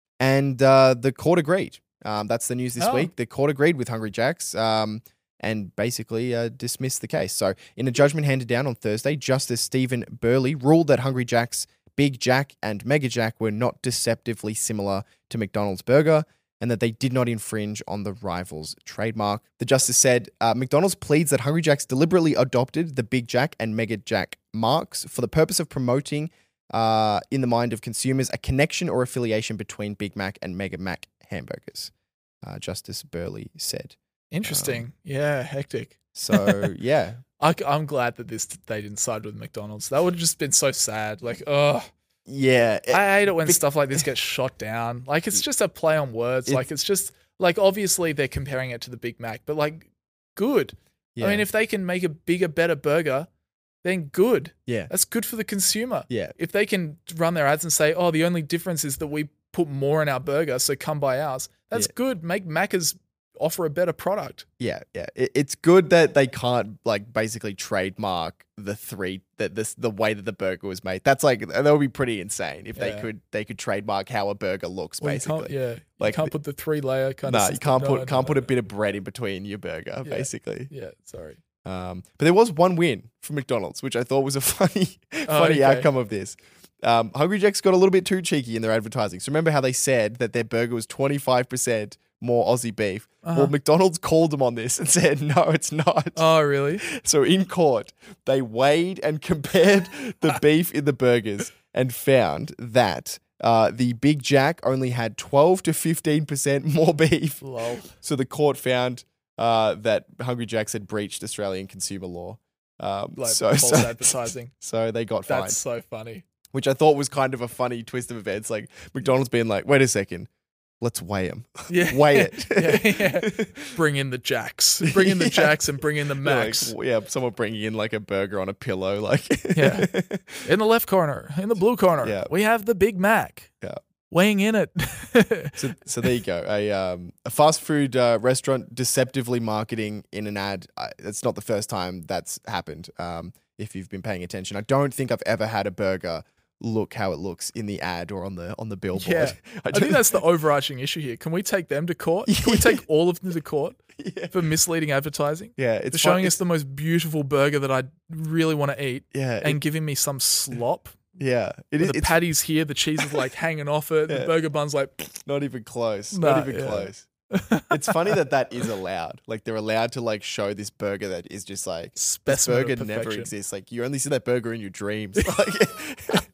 And uh, the court agreed. Um, that's the news this Oh. week. The court agreed with Hungry Jack's um, and basically uh, dismissed the case. So in a judgment handed down on Thursday, Justice Stephen Burley ruled that Hungry Jack's Big Jack and Mega Jack were not deceptively similar to McDonald's burger and that they did not infringe on the rival's trademark. The justice said, uh, McDonald's pleads that Hungry Jack's deliberately adopted the Big Jack and Mega Jack marks for the purpose of promoting uh, in the mind of consumers a connection or affiliation between Big Mac and Mega Mac hamburgers, uh, Justice Burley said. Interesting. yeah, hectic. So, yeah. I, am glad that this they didn't side with McDonald's. That would have just been so sad. Like, ugh. Yeah. I hate it when stuff like this gets shot down. Like, it's just a play on words. It's- like, it's just, like, obviously they're comparing it to the Big Mac, but, like, good. Yeah. I mean, if they can make a bigger, better burger, then good. Yeah. That's good for the consumer. Yeah. If they can run their ads and say, oh, the only difference is that we put more in our burger, so come buy ours, that's Yeah. good. Make Macca's offer a better product. Yeah, yeah. It, it's good that they can't like basically trademark the three that this the way that the burger was made. That's like that would be pretty insane if they Yeah. could they could trademark how a burger looks. Well, you basically, can't, yeah. Like, Like, you can't put the three layer kind no, of you system. can't No, put no, can't no, put a no. bit of bread in between your burger. Yeah. Basically, Yeah, sorry. um, but there was one win for McDonald's, which I thought was a funny Oh, funny okay. outcome of this. Um, Hungry Jack's got a little bit too cheeky in their advertising. So remember how they said that their burger was twenty-five percent more Aussie beef? Uh-huh. Well, McDonald's called them on this and said, no, it's not. Oh, really? So in court, they weighed and compared the beef in the burgers and found that uh, the Big Jack only had twelve to fifteen percent more beef. Lol. So the court found uh, that Hungry Jack's had breached Australian consumer law. Um, Like so, false so, advertising. so they got fined, That's so funny. which I thought was kind of a funny twist of events. Like McDonald's being like, wait a second, let's weigh them. Yeah. Weigh it. yeah, yeah. Bring in the Jacks. Bring in the Yeah. Jacks and bring in the Yeah, Macs. Like, yeah, someone bringing in like a burger on a pillow. Like, Yeah. In the left corner, in the blue corner, Yeah. we have the Big Mac. Yeah. Weighing in it. So, so there you go. A um, a fast food uh, restaurant deceptively marketing in an ad. Uh, it's not the first time that's happened. Um, if you've been paying attention, I don't think I've ever had a burger look how it looks in the ad or on the on the billboard. Yeah. I, don't- think that's the overarching issue here. Can we take them to court? Can we take all of them to court Yeah. for misleading advertising? Yeah, For it's showing fun- us the most beautiful burger that I really want to eat Yeah, and it- giving me some slop. yeah. It Where is. the It's patty's here, the cheese is like hanging off it, Yeah. the burger bun's like, not even close. Nah, not even yeah. close. It's funny that that is allowed. Like they're allowed to like show this burger that is just like this Specimen of burger never perfection. exists. Like you only see that burger in your dreams. Like,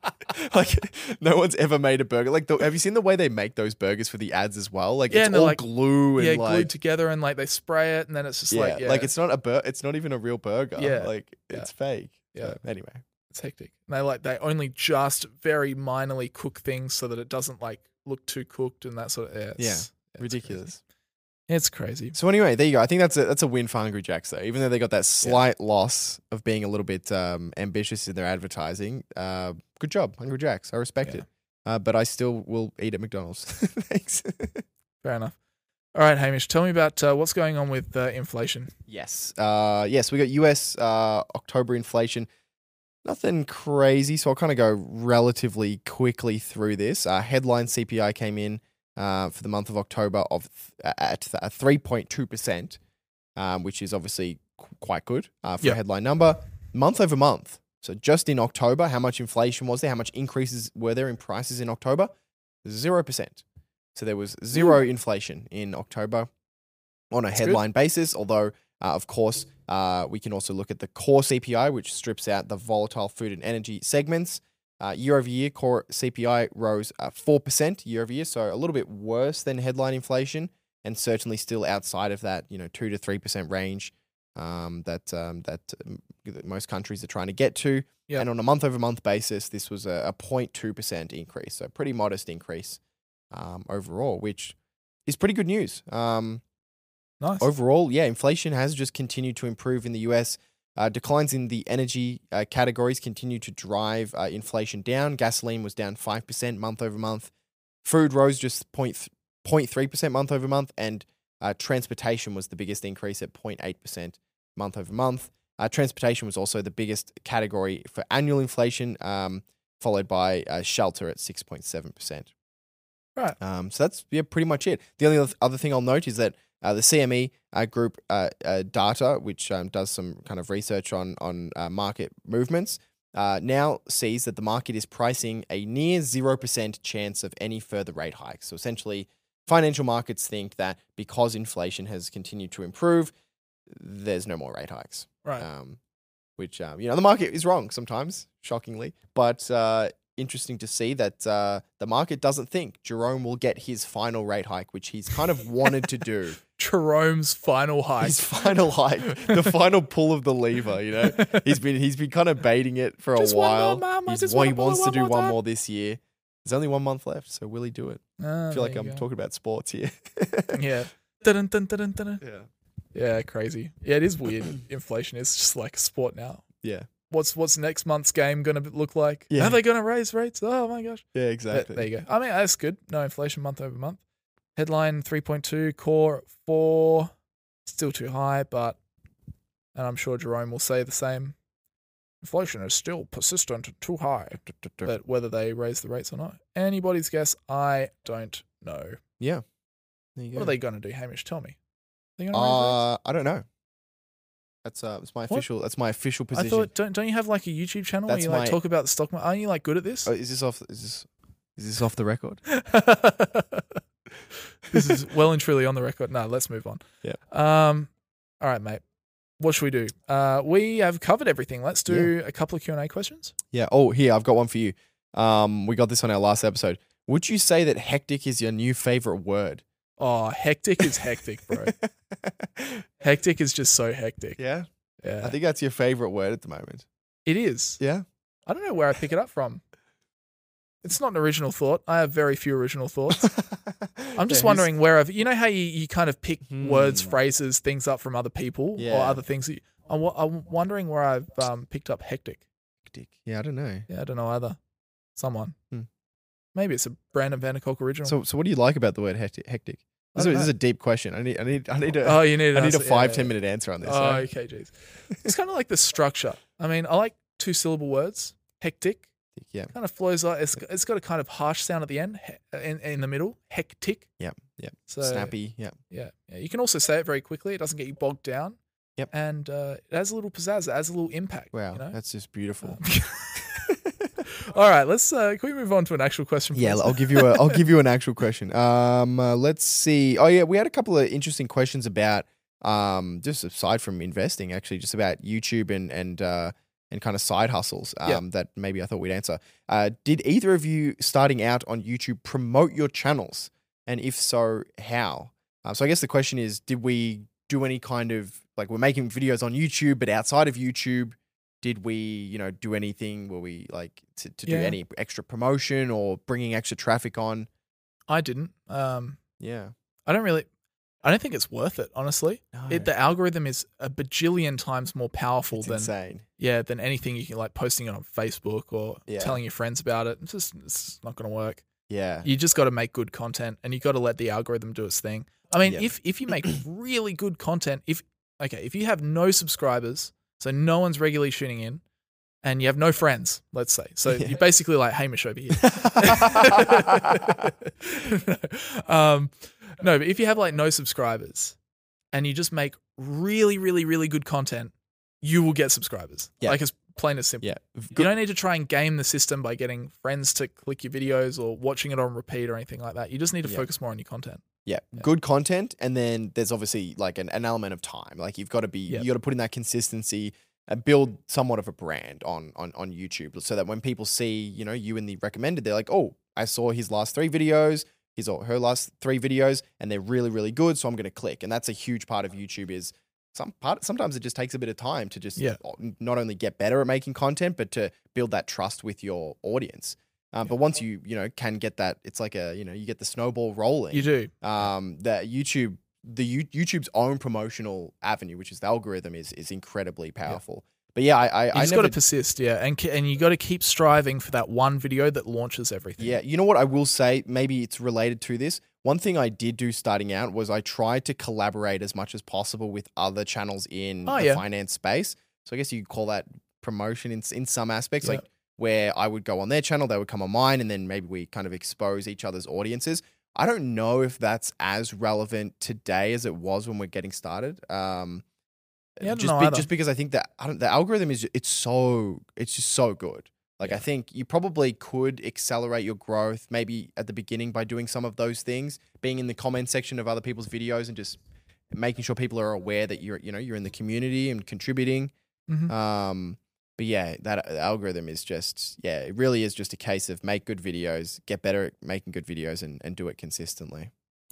like no one's ever made a burger. Like, the, have you seen the way they make those burgers for the ads as well? Like, Yeah, it's and they're all like- glue and yeah, like, glued together and like they spray it and then it's just yeah, like, yeah, like it's not a bur- It's not even a real burger. Yeah, like yeah. it's fake. Yeah. So, anyway, it's hectic. And they like, they only just very minorly cook things so that it doesn't like look too cooked and that sort of, yeah. It's, yeah, it's ridiculous. crazy. It's crazy. So anyway, there you go. I think that's a that's a win for Hungry Jack's though. Even though they got that slight loss of being a little bit um, ambitious in their advertising, uh, good job, Hungry Jack's. I respect Yeah. it. Uh, but I still will eat at McDonald's. Thanks. Fair enough. All right, Hamish, tell me about uh, what's going on with uh, inflation. Yes. Uh, yes, we got U S uh, October inflation. Nothing crazy, so I'll kind of go relatively quickly through this. Uh, headline C P I came in uh, for the month of October of th- at th- three point two percent, um, which is obviously qu- quite good uh, for Yep. a headline number. Month over month, so just in October, how much inflation was there? How much increases were there in prices in October? zero percent. So there was zero inflation in October on a That's good. headline basis, although, uh, of course, uh, we can also look at the core C P I, which strips out the volatile food and energy segments. Uh, year over year, core C P I rose uh, four percent year over year, so a little bit worse than headline inflation, and certainly still outside of that, you know, two to three percent range um, that um, that um, that most countries are trying to get to. Yep. And on a month over month basis, this was a, a zero point two percent increase, so pretty modest increase um, overall, which is pretty good news. Um, Nice. Overall, yeah, inflation has just continued to improve in the U S. Uh, declines in the energy uh, categories continue to drive uh, inflation down. Gasoline was down five percent month over month. Food rose just zero point three percent month over month. And uh, transportation was the biggest increase at zero point eight percent month over month. Uh, transportation was also the biggest category for annual inflation, um, followed by uh, shelter at six point seven percent. Right. Um, so that's yeah, pretty much it. The only other thing I'll note is that Uh, the C M E uh, group uh, uh, data, which um, does some kind of research on on uh, market movements, uh, now sees that the market is pricing a near zero percent chance of any further rate hikes. So essentially, financial markets think that because inflation has continued to improve, there's no more rate hikes. Right. Um, which, um, you know, the market is wrong sometimes, shockingly, but uh, interesting to see that uh, the market doesn't think Jerome will get his final rate hike, which he's kind of wanted to do. Jerome's final hike. His final hike, the final pull of the lever. You know, he's been he's been kind of baiting it for Just a one while. more, Mum. I He's, just well, he wanna pull wants it to one do more one time. more this year. There's only one month left, so will he do it? Ah, I feel like there I'm you go. talking about sports here. Yeah. Dun, dun, dun, dun, dun. yeah, Yeah, crazy. Yeah, it is weird. Inflation is just like a sport now. yeah, What's what's next month's game going to look like? Yeah. Are they going to raise rates? Oh my gosh. yeah, Th- exactly. There you go. I mean, that's good. No inflation month over month. Headline three point two, core four. Still too high, but, and I'm sure Jerome will say the same. Inflation is still persistent, too high. But whether they raise the rates or not, anybody's guess. I don't know. Yeah, there you go. What are they going to do, Hamish? Tell me. Are they going to raise rates? Uh, I don't know. That's uh, that's my What? official. That's my official I position. thought, don't don't you have like a YouTube channel That's where you like my- talk about the stock market? Aren't you like good at this? Oh, is this off? Is this is this off the record? This is well and truly on the record. No, let's move on. Yeah. Um. All right, mate. What should we do? Uh, we have covered everything. Let's do a couple of Q and A questions. Yeah. Oh, here I've got one for you. Um, we got this on our last episode. Would you say that hectic is your new favorite word? Oh, hectic is hectic, bro. Hectic is just so hectic. Yeah. Yeah. I think that's your favorite word at the moment. it is. Yeah. I don't know where I pick it up from. It's not an original thought. I have very few original thoughts. I'm just Yeah, wondering where I've, you know how you, you kind of pick Hmm. words, phrases, things up from other people or Yeah. other things. That you, I'm, wa- I'm wondering where I've um, picked up hectic. Hectic. Yeah, I don't know. Yeah, I don't know either. Someone. Hmm. Maybe it's a Brandon Vanderkolk original. So, so what do you like about the word hectic? hectic? I This, don't is, this is know. a deep question. I need, I need, I need a, oh, you need. I an need a answer. five Yeah, ten yeah. minute answer on this. Oh, right? okay, jeez. It's kind of like the structure. I mean, I like two syllable words. Hectic Yeah. kind of flows like it's, it's got a kind of harsh sound at the end, he- in, in the middle. Hectic. Yep. Yep. So Snappy. Yep. Yeah, yeah. You can also say it very quickly. It doesn't get you bogged down. Yep. And uh, it has a little pizzazz. It has a little impact. Wow. You know? That's just beautiful. All right, let's. Uh, can we move on to an actual question? Yeah, please? I'll give you a I'll give you an actual question. Um, uh, let's see. Oh yeah, we had a couple of interesting questions about um just aside from investing, actually, just about YouTube and and uh, and kind of side hustles um, Yeah. that maybe I thought we'd answer. Uh, did either of you starting out on YouTube promote your channels? And if so, how? Um, so I guess the question is, did we do any kind of, like, we're making videos on YouTube, but outside of YouTube, did we, you know, do anything? Were we like to, to do Yeah. any extra promotion or bringing extra traffic on? I didn't. Um, Yeah. I don't really. I don't think it's worth it, honestly. No. It, the algorithm is a bajillion times more powerful It's than insane. yeah than anything you can, like posting it on Facebook or Yeah. telling your friends about it. It's just it's not going to work. Yeah. You just got to make good content, and you got to let the algorithm do its thing. I mean, Yeah. if if you make really good content, if okay, if you have no subscribers, so no one's regularly tuning in, and you have no friends, let's say, so Yeah. you're basically like Hamish over here. um, no, but if you have like no subscribers, and you just make really, really, really good content, you will get subscribers. Yeah. Like it's plain as simple. Yeah. You don't need to try and game the system by getting friends to click your videos or watching it on repeat or anything like that. You just need to Yeah. focus more on your content. Yeah, good content, and then there's obviously like an, an element of time. Like you've got to be, Yeah. you got to put in that consistency, and build somewhat of a brand on on on YouTube, so that when people see, you know, you in the recommended, they're like, oh, I saw his last three videos, his or her last three videos, and they're really really good, so I'm going to click. And that's a huge part of YouTube. Is some part sometimes it just takes a bit of time to just Yeah. not only get better at making content, but to build that trust with your audience. Um, But once you, you know, can get that, it's like a, you know, you get the snowball rolling. You do. Um, that YouTube, the U- YouTube's own promotional avenue, which is the algorithm, is is incredibly powerful. But yeah, I, I, You I just never, got to persist, yeah, and ke- and you got to keep striving for that one video that launches everything. yeah, you know what I will say, maybe it's related to this. One thing I did do starting out was I tried to collaborate as much as possible with other channels in Oh, the yeah. finance space. So I guess you could call that promotion in in some aspects, Yeah. like where I would go on their channel, they would come on mine, and then maybe we kind of expose each other's audiences. I don't know if that's as relevant today as it was when we're getting started. Um, Yeah, I don't just know be- either. just because I think that I don't, the algorithm is it's so it's just so good. Like I think you probably could accelerate your growth maybe at the beginning by doing some of those things, being in the comment section of other people's videos and just making sure people are aware that you're you know you're in the community and contributing. Mhm. Um, but yeah, that algorithm is just yeah, it really is just a case of make good videos, get better at making good videos, and and do it consistently.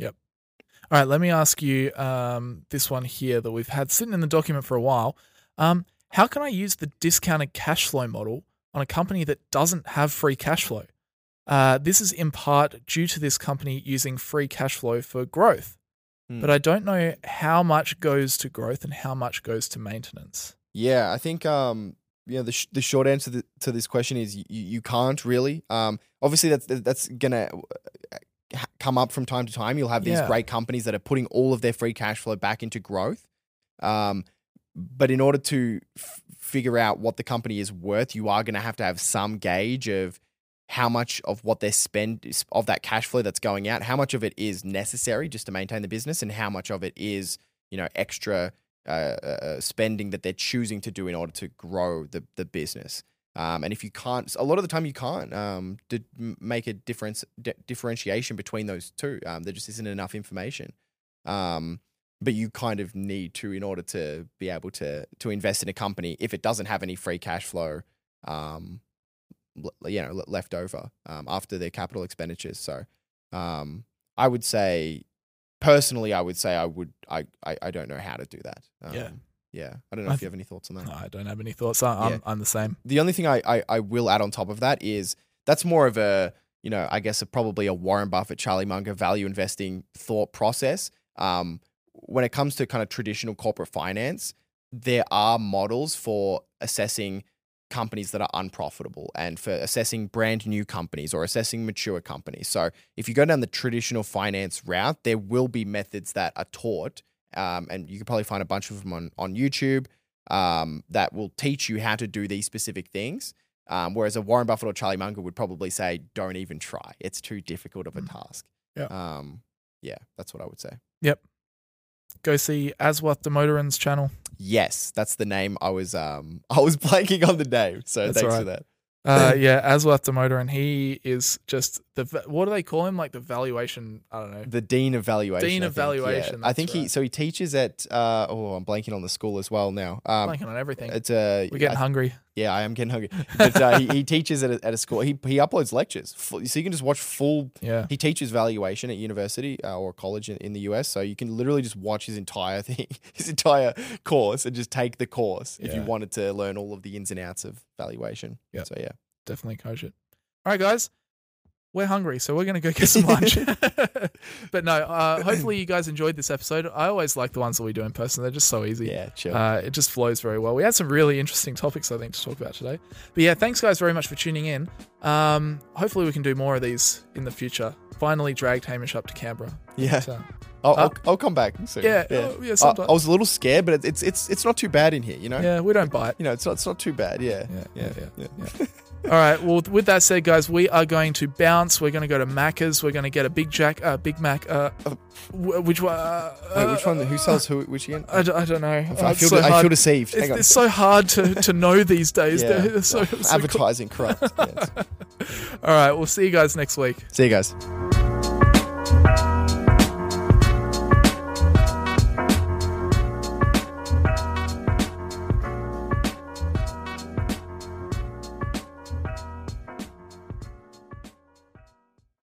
All right, let me ask you um, this one here that we've had sitting in the document for a while. Um, how can I use the discounted cash flow model on a company that doesn't have free cash flow? Uh, this is in part due to this company using free cash flow for growth, Hmm. but I don't know how much goes to growth and how much goes to maintenance. Yeah, I think um, you know the sh- the short answer to, to this question is you, you can't really. Um, obviously that's that's gonna ha- come up from time to time. You'll have these Yeah. great companies that are putting all of their free cash flow back into growth. Um, but in order to f- figure out what the company is worth, you are going to have to have some gauge of how much of what they spend of that cash flow that's going out, how much of it is necessary just to maintain the business, and how much of it is, you know, extra uh, uh, spending that they're choosing to do in order to grow the the business. Um, and if you can't, a lot of the time you can't um, di- m- make a difference, di- differentiation between those two. Um, there just isn't enough information. Um, but you kind of need to in order to be able to to invest in a company if it doesn't have any free cash flow, um, l- you know, le- left over um, after their capital expenditures. So um, I would say, personally, I would say I would I I, I don't know how to do that. Um, Yeah. yeah. I don't know I if you have any thoughts on that. No, I don't have any thoughts. I, I'm, Yeah. I'm the same. The only thing I, I I will add on top of that is that's more of a, you know, I guess a, probably a Warren Buffett, Charlie Munger value investing thought process. Um, when it comes to kind of traditional corporate finance, there are models for assessing companies that are unprofitable and for assessing brand new companies or assessing mature companies. So if you go down the traditional finance route, there will be methods that are taught, um, and you can probably find a bunch of them on, on YouTube, um, that will teach you how to do these specific things. Um, whereas a Warren Buffett or Charlie Munger would probably say, don't even try. It's too difficult of a task. Yeah. Um, yeah, that's what I would say. Yep. Go see Aswath Damodaran's channel. Yes, that's the name. I was um I was blanking on the name, so That's thanks all for right. that. Uh, yeah, Aswath Damodaran. He is just the va- what do they call him? Like the valuation. I don't know. The Dean of Valuation. Dean I of think, yeah. Valuation, I that's think he right. so he teaches at uh oh I'm blanking on the school as well now. Um, Blanking on everything. it's a We're getting I- hungry. Yeah, I am getting hungry. But uh, he, he teaches at a, at a school. He he uploads lectures, full, so you can just watch full. Yeah. He teaches valuation at university uh, or college in, in the U S, so you can literally just watch his entire thing, his entire course, and just take the course if you Yeah. wanted to learn all of the ins and outs of valuation. Yeah. So yeah, Definitely coach it. All right, guys. We're hungry, so we're going to go get some lunch. But no, uh, hopefully you guys enjoyed this episode. I always like the ones that we do in person. They're just so easy. Yeah, chill. Uh, it just flows very well. We had some really interesting topics, I think, to talk about today. But yeah, thanks, guys, very much for tuning in. Um, hopefully we can do more of these in the future. Finally dragged Hamish up to Canberra. Yeah. So, I'll, uh, I'll, I'll come back soon. Yeah, oh, yeah, I, sometime. I was a little scared, but it's it's it's not too bad in here, you know. yeah, we don't bite. You know, it's not it's not too bad. Yeah. Yeah, yeah, yeah. yeah. All right. Well, with that said, guys, we are going to bounce. We're going to go to Macca's. We're going to get a Big Jack, uh, Big Mac. Uh, w- which one? Uh, Wait, which one? Who sells who? Which again? I, d- I don't know. I Uh, feel, it's so de- I hard. feel deceived. It's, Hang on. it's so hard to, to know these days. Yeah. They're so, so Advertising corrupt. Yes. All right. We'll see you guys next week. See you guys.